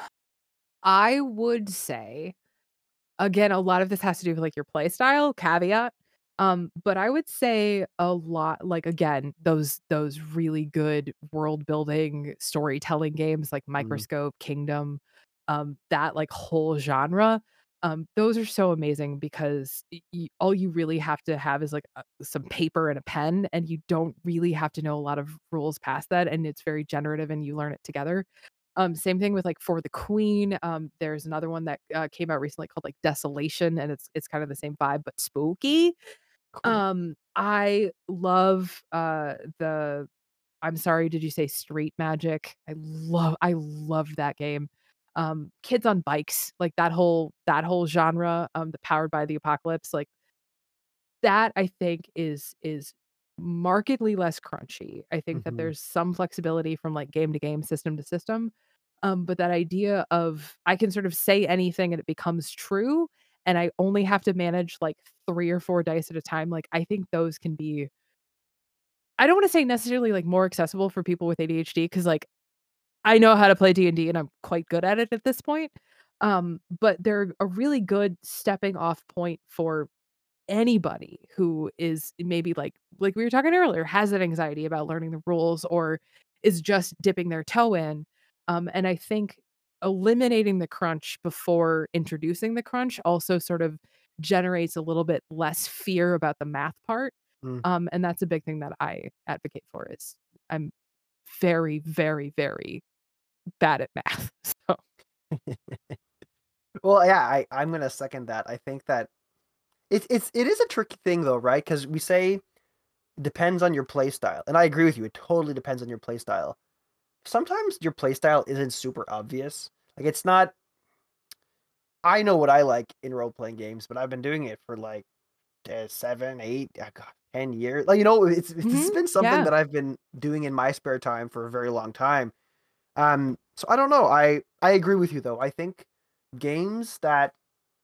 Speaker 2: I would say again, a lot of this has to do with, like, your play style, caveat. Um, but I would say a lot like, again, those those really good world building storytelling games like
Speaker 1: Mm,
Speaker 2: Microscope, Kingdom, um, that, like, whole genre, um, those are so amazing because y y all you really have to have is, like, uh, some paper and a pen, and you don't really have to know a lot of rules past that, and it's very generative and you learn it together. Um, same thing with, like, For the Queen, um, there's another one that, uh, came out recently called, like, Desolation, and it's it's kind of the same vibe, but spooky.
Speaker 1: cool.
Speaker 2: Um, I love, uh, the I'm sorry, did you say Street Magic? I love I love that game. Um, Kids on Bikes, like, that whole that whole genre, um, the Powered by the Apocalypse, like, that I think is is markedly less crunchy. I think that
Speaker 1: Hmm.
Speaker 2: there's some flexibility from, like, game to game, system to system, um, but that idea of I can sort of say anything and it becomes true, and I only have to manage, like, three or four dice at a time, like, I think those can be I don't wanna say necessarily, like, more accessible for people with A D H D because like, I know how to play D and D and D and I'm quite good at it at this point, um, but they're a really good stepping off point for anybody who is maybe like like we were talking earlier, has that anxiety about learning the rules or is just dipping their toe in. Um, and I think eliminating the crunch before introducing the crunch also sort of generates a little bit less fear about the math part.
Speaker 1: Mm.
Speaker 2: Um, and that's a big thing that I advocate for is I'm very, very, very bad at math. So
Speaker 1: Well, yeah, I I'm gonna second that. I think that it's it's it is a tricky thing though, right? Because we say depends on your play style, and I agree with you. It totally depends on your play style. Sometimes your play style isn't super obvious. Like it's not. I know what I like in role playing games, but I've been doing it for like uh, seven, eight, uh, God, ten years. Like you know, it's it's
Speaker 2: mhm,
Speaker 1: been something
Speaker 2: yeah.
Speaker 1: that I've been doing in my spare time for a very long time. Um, so I don't know. I I agree with you though. I think games that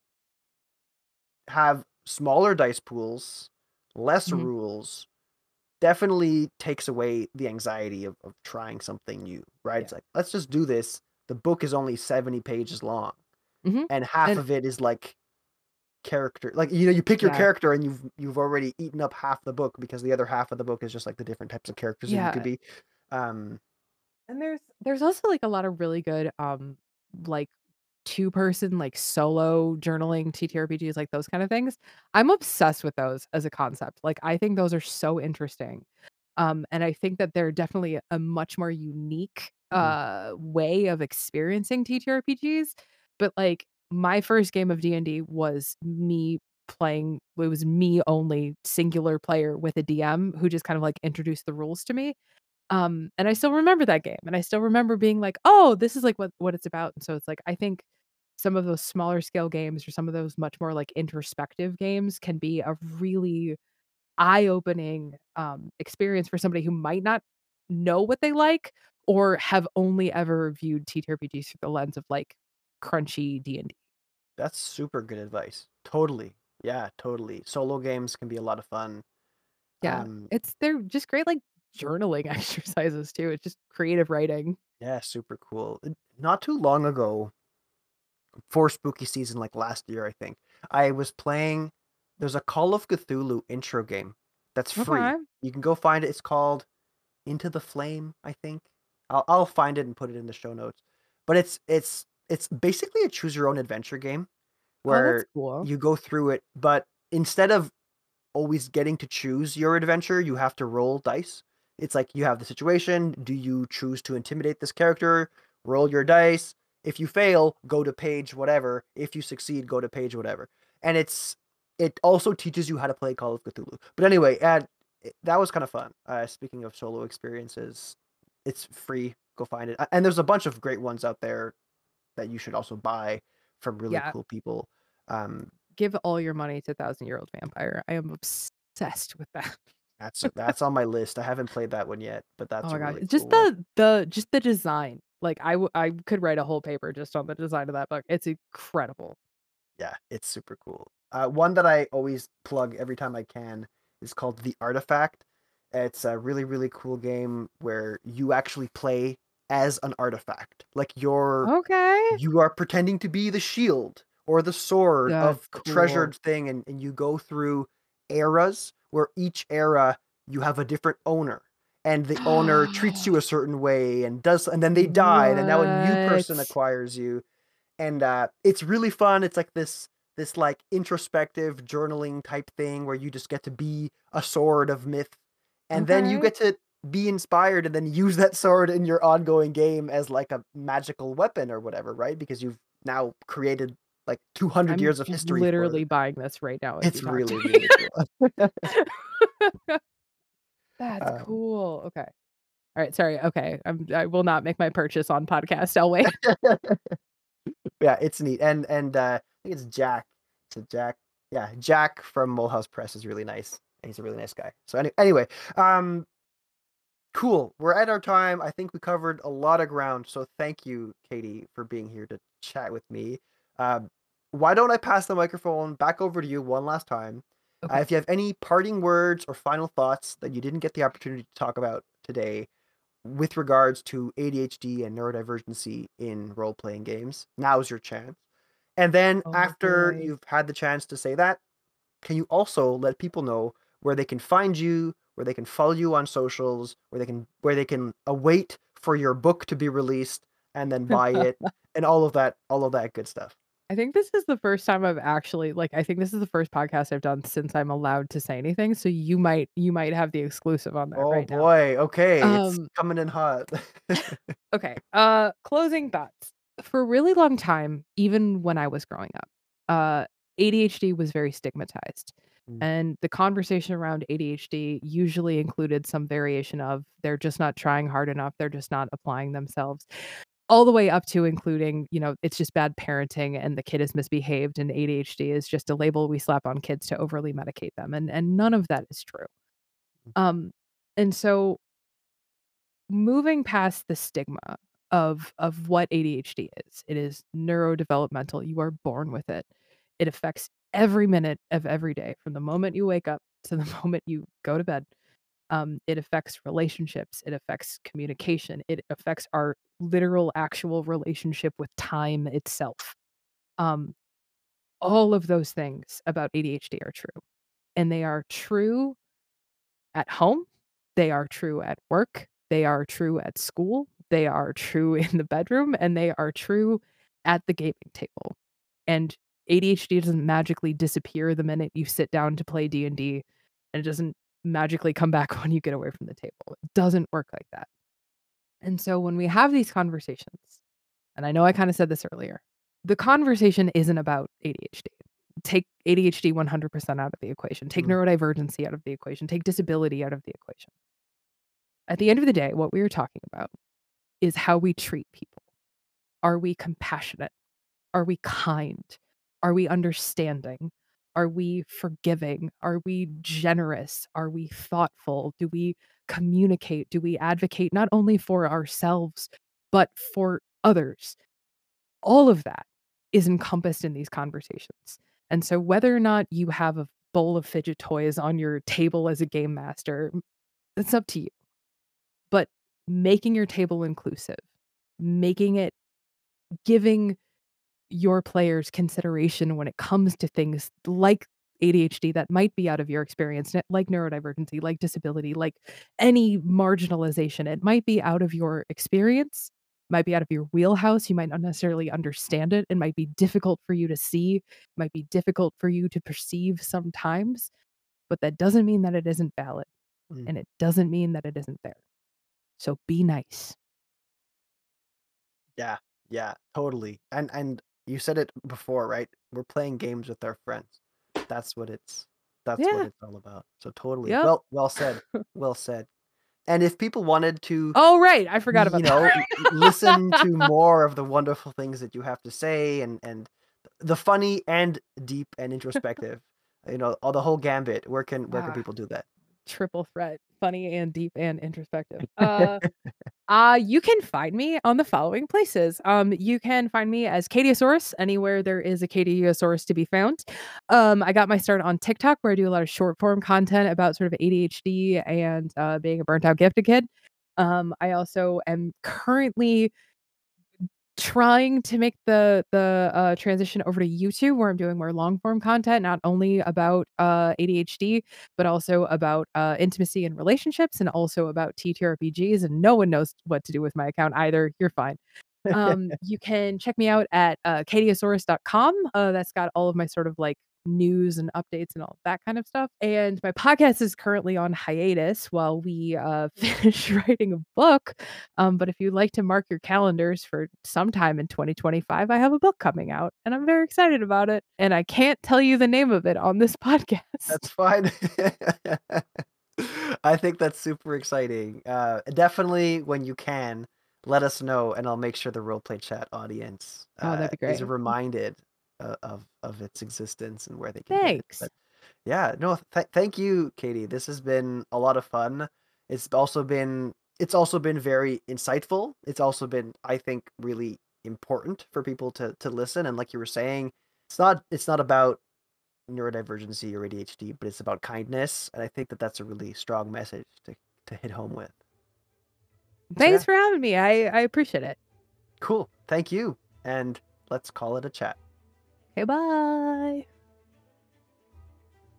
Speaker 1: have smaller dice pools, less
Speaker 2: Mhm,
Speaker 1: rules, definitely takes away the anxiety of, of trying something new, right?
Speaker 2: yeah.
Speaker 1: It's like, let's just do this. The book is only seventy pages long,
Speaker 2: Mhm,
Speaker 1: and half
Speaker 2: and
Speaker 1: of it is like character. Like, you know, you pick your
Speaker 2: yeah,
Speaker 1: character and you've you've already eaten up half the book because the other half of the book is just like the different types of characters that you could
Speaker 2: yeah.
Speaker 1: be. Um,
Speaker 2: And there's there's also, like, a lot of really good, um, like, two-person, like, solo journaling T T R P Gs, like, those kind of things. I'm obsessed with those as a concept. Like, I think those are so interesting. Um, and I think that they're definitely a much more unique,
Speaker 1: mhm.
Speaker 2: uh, way of experiencing T T R P Gs. But, like, my first game of D and D was me playing it was me only singular player with a D M who just kind of, like, introduced the rules to me. Um, and I still remember that game, and I still remember being like, "Oh, this is, like, what what it's about." And so it's like, I think some of those smaller scale games or some of those much more, like, introspective games can be a really eye-opening, um, experience for somebody who might not know what they like or have only ever viewed T T R P Gs through the lens of, like, crunchy D and D.
Speaker 1: That's super good advice. Totally. Yeah, totally. Solo games can be a lot of fun.
Speaker 2: Yeah,
Speaker 1: Um,
Speaker 2: it's they're just great, like, journaling exercises too. It's just creative writing.
Speaker 1: yeah, super cool. Uh, Not too long ago, for spooky season, like last year, I think, I was playing. There's a Call of Cthulhu intro game that's free.
Speaker 2: Okay.
Speaker 1: You can go find it. It's called Into the Flame, I think. I'll I'll find it and put it in the show notes. But it's it's it's basically a choose your own adventure game
Speaker 2: Oh, that's
Speaker 1: where
Speaker 2: cool.
Speaker 1: you go through it, but instead of always getting to choose your adventure, you have to roll dice. It's like you have the situation. Do you choose to intimidate this character? Roll your dice. If you fail, go to page whatever. If you succeed, go to page whatever. And it's it also teaches you how to play Call of Cthulhu. But anyway, and that was kind of fun. Uh, speaking of solo experiences, it's free. Go find it. And there's a bunch of great ones out there that you should also buy from really
Speaker 2: Yeah.
Speaker 1: cool people. Um,
Speaker 2: Give all your money to Thousand Year Old Vampire. I am obsessed with that.
Speaker 1: That's that's on my list. I haven't played that one yet, but
Speaker 2: Oh
Speaker 1: that's
Speaker 2: my
Speaker 1: a
Speaker 2: gosh.
Speaker 1: really
Speaker 2: Just
Speaker 1: cool one.
Speaker 2: the the just the design. Like, I w I could write a whole paper just on the design of that book. It's incredible.
Speaker 1: Yeah, it's super cool. Uh, one that I always plug every time I can is called The Artifact. It's a really, really cool game where you actually play as an artifact. Like you're
Speaker 2: Okay.
Speaker 1: you are pretending to be the shield or the sword of
Speaker 2: That's
Speaker 1: a
Speaker 2: cool.
Speaker 1: treasured thing, and, and you go through eras where each era you have a different owner. And the owner treats you a certain way and does and then they die, and now a new person
Speaker 2: What?
Speaker 1: acquires you, and uh, it's really fun. It's like this this like introspective journaling type thing where you just get to be a sword of myth, and then you
Speaker 2: Okay.
Speaker 1: get to be inspired and then use that sword in your ongoing game as like a magical weapon or whatever, right? Because you've now created like two hundred
Speaker 2: I'm
Speaker 1: years of history for
Speaker 2: literally buying this right now as you
Speaker 1: it's
Speaker 2: talk to
Speaker 1: really
Speaker 2: me.
Speaker 1: really cool.
Speaker 2: That's
Speaker 1: um,
Speaker 2: cool. Okay. Alright, sorry. Okay. I'm I will not make my purchase on podcast. I'll wait.
Speaker 1: yeah, it's neat, and and uh, I think it's Jack. It's Jack. Yeah, Jack from Mulhouse Press is really nice. He's a really nice guy. So any, anyway, um, cool. We're at our time. I think we covered a lot of ground. So thank you, Katie, for being here to chat with me. Um, why don't I pass the microphone back over to you one last time? Uh,
Speaker 2: Okay.
Speaker 1: if you have any parting words or final thoughts that you didn't get the opportunity to talk about today with regards to A D H D and neurodivergency in role playing games, now's your chance. And then
Speaker 2: Oh
Speaker 1: after
Speaker 2: boy.
Speaker 1: you've had the chance to say that, can you also let people know where they can find you, where they can follow you on socials, where they can where they can await for your book to be released and then buy it and all of that all of that good stuff.
Speaker 2: I think this is the first time I've actually like I think this is the first podcast I've done since I'm allowed to say anything, so you might you might have the exclusive on that
Speaker 1: Oh
Speaker 2: right now.
Speaker 1: boy, okay, it's
Speaker 2: Um,
Speaker 1: coming in hot.
Speaker 2: okay, uh, closing thoughts. For a really long time, even when I was growing up, uh, A D H D was very stigmatized,
Speaker 1: Mm,
Speaker 2: and the conversation around A D H D usually included some variation of, "They're just not trying hard enough, they're just not applying themselves." All the way up to including, you know, it's just bad parenting and the kid is misbehaved and A D H D is just a label we slap on kids to overly medicate them, and and none of that is true.
Speaker 1: mm,
Speaker 2: Um, and so moving past the stigma of of what A D H D is, it is neurodevelopmental, you are born with it. It affects every minute of every day from the moment you wake up to the moment you go to bed. Um, it affects relationships, it affects communication, it affects our literal actual relationship with time itself. Um, all of those things about A D H D are true, and they are true at home, they are true at work, they are true at school, they are true in the bedroom, and they are true at the gaming table. And A D H D doesn't magically disappear the minute you sit down to play D and D, and it doesn't magically come back when you get away from the table. It doesn't work like that. And so when we have these conversations, and I know I kind of said this earlier, the conversation isn't about A D H D. Take A D H D one hundred percent out of the equation. Take
Speaker 1: mm,
Speaker 2: neurodivergency out of the equation. Take disability out of the equation. At the end of the day, what we are talking about is how we treat people. Are we compassionate? Are we kind? Are we understanding? Are we forgiving? Are we generous? Are we thoughtful? Do we communicate? Do we advocate not only for ourselves, but for others? All of that is encompassed in these conversations. And so, whether or not you have a bowl of fidget toys on your table as a game master, it's up to you. But making your table inclusive, making it giving your players consideration when it comes to things like A D H D that might be out of your experience, ne- like neurodivergency, like disability, like any marginalization. It might be out of your experience, might be out of your wheelhouse. You might not necessarily understand it. It might be difficult for you to see, might be difficult for you to perceive sometimes, but that doesn't mean that it isn't valid.
Speaker 1: mm.
Speaker 2: And it doesn't mean that it isn't there. So be nice.
Speaker 1: Yeah, yeah, totally. And and you said it before, right? We're playing games with our friends. That's what it's that's what
Speaker 2: Yeah.
Speaker 1: it's all about. So totally.
Speaker 2: Yep.
Speaker 1: Well, well said. Well said. And if people wanted to,
Speaker 2: Oh, right. I forgot
Speaker 1: you
Speaker 2: about
Speaker 1: know, l- l- listen to
Speaker 2: that.
Speaker 1: more of the wonderful things that you have to say and and the funny and deep and introspective, you know, all the whole gambit, where can where can
Speaker 2: Ah,
Speaker 1: people do that?
Speaker 2: triple threat, funny and deep and introspective. Uh, uh, you can find me on the following places. Um, you can find me as Cadiosaurus anywhere there is a Cadiosaurus to be found. Um, I got my start on TikTok where I do a lot of short form content about sort of A D H D and uh, being a burnt out gifted kid. Um, I also am currently trying to make the the, uh, transition over to YouTube where I'm doing more long form content, not only about, uh, A D H D, but also about, uh, intimacy and relationships and also about T T R P Gs, and no one knows what to do with my account either. You're fine. Um, you can check me out at, uh, cadiosaurus dot com. Uh, that's got all of my sort of, like, news and updates and all that kind of stuff, and my podcast is currently on hiatus while we, uh, finish writing a book, um, but if you'd like to mark your calendars for sometime in twenty twenty-five, I have a book coming out, and I'm very excited about it, and I can't tell you the name of it on this
Speaker 1: That's
Speaker 2: podcast.
Speaker 1: fine. I think that's super exciting. Uh, definitely when you can, let us know, and I'll make sure the roleplay chat audience
Speaker 2: Oh,
Speaker 1: uh,
Speaker 2: that'd be
Speaker 1: is
Speaker 2: great.
Speaker 1: reminded uh, of of its existence and where they can get it.
Speaker 2: Thanks.
Speaker 1: But yeah, no, th thank you, Katie. This has been a lot of fun. It's also been it's also been very insightful. It's also been, I think, really important for people to to listen. And like you were saying, it's not it's not about neurodivergency or A D H D, but it's about kindness. And I think that that's a really strong message to, to hit home with. So, yeah,
Speaker 2: Thanks for having me. I I appreciate it.
Speaker 1: cool. Thank you. And let's call it a chat.
Speaker 2: Okay, bye.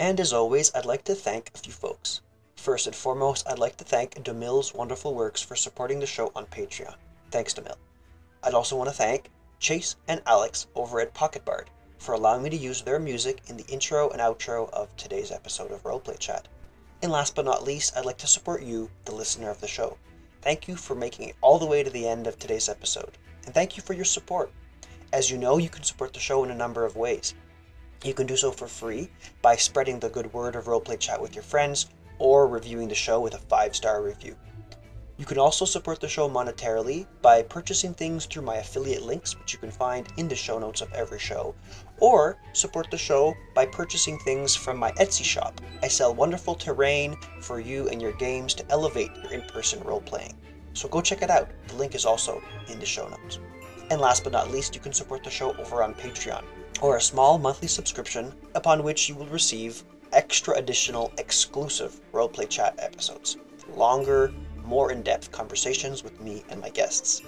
Speaker 1: And as always, I'd like to thank a few folks. First and foremost, I'd like to thank Demil's Wonderful Works for supporting the show on Patreon. Thanks, Demil. I'd also want to thank Chase and Alex over at Pocket Bard for allowing me to use their music in the intro and outro of today's episode of Roleplay Chat. And last but not least, I'd like to support you, the listener of the show. Thank you for making it all the way to the end of today's episode, and thank you for your support. As you know, you can support the show in a number of ways. You can do so for free by spreading the good word of Roleplay Chat with your friends, or reviewing the show with a five-star review. You can also support the show monetarily by purchasing things through my affiliate links, which you can find in the show notes of every show, or support the show by purchasing things from my Etsy shop. I sell wonderful terrain for you and your games to elevate your in-person role-playing. So go check it out. The link is also in the show notes. And last but not least, you can support the show over on Patreon, or a small monthly subscription upon which you will receive extra additional exclusive Roleplay Chat episodes. Longer, more in-depth conversations with me and my guests.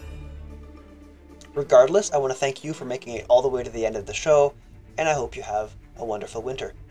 Speaker 1: Regardless, I want to thank you for making it all the way to the end of the show, and I hope you have a wonderful winter.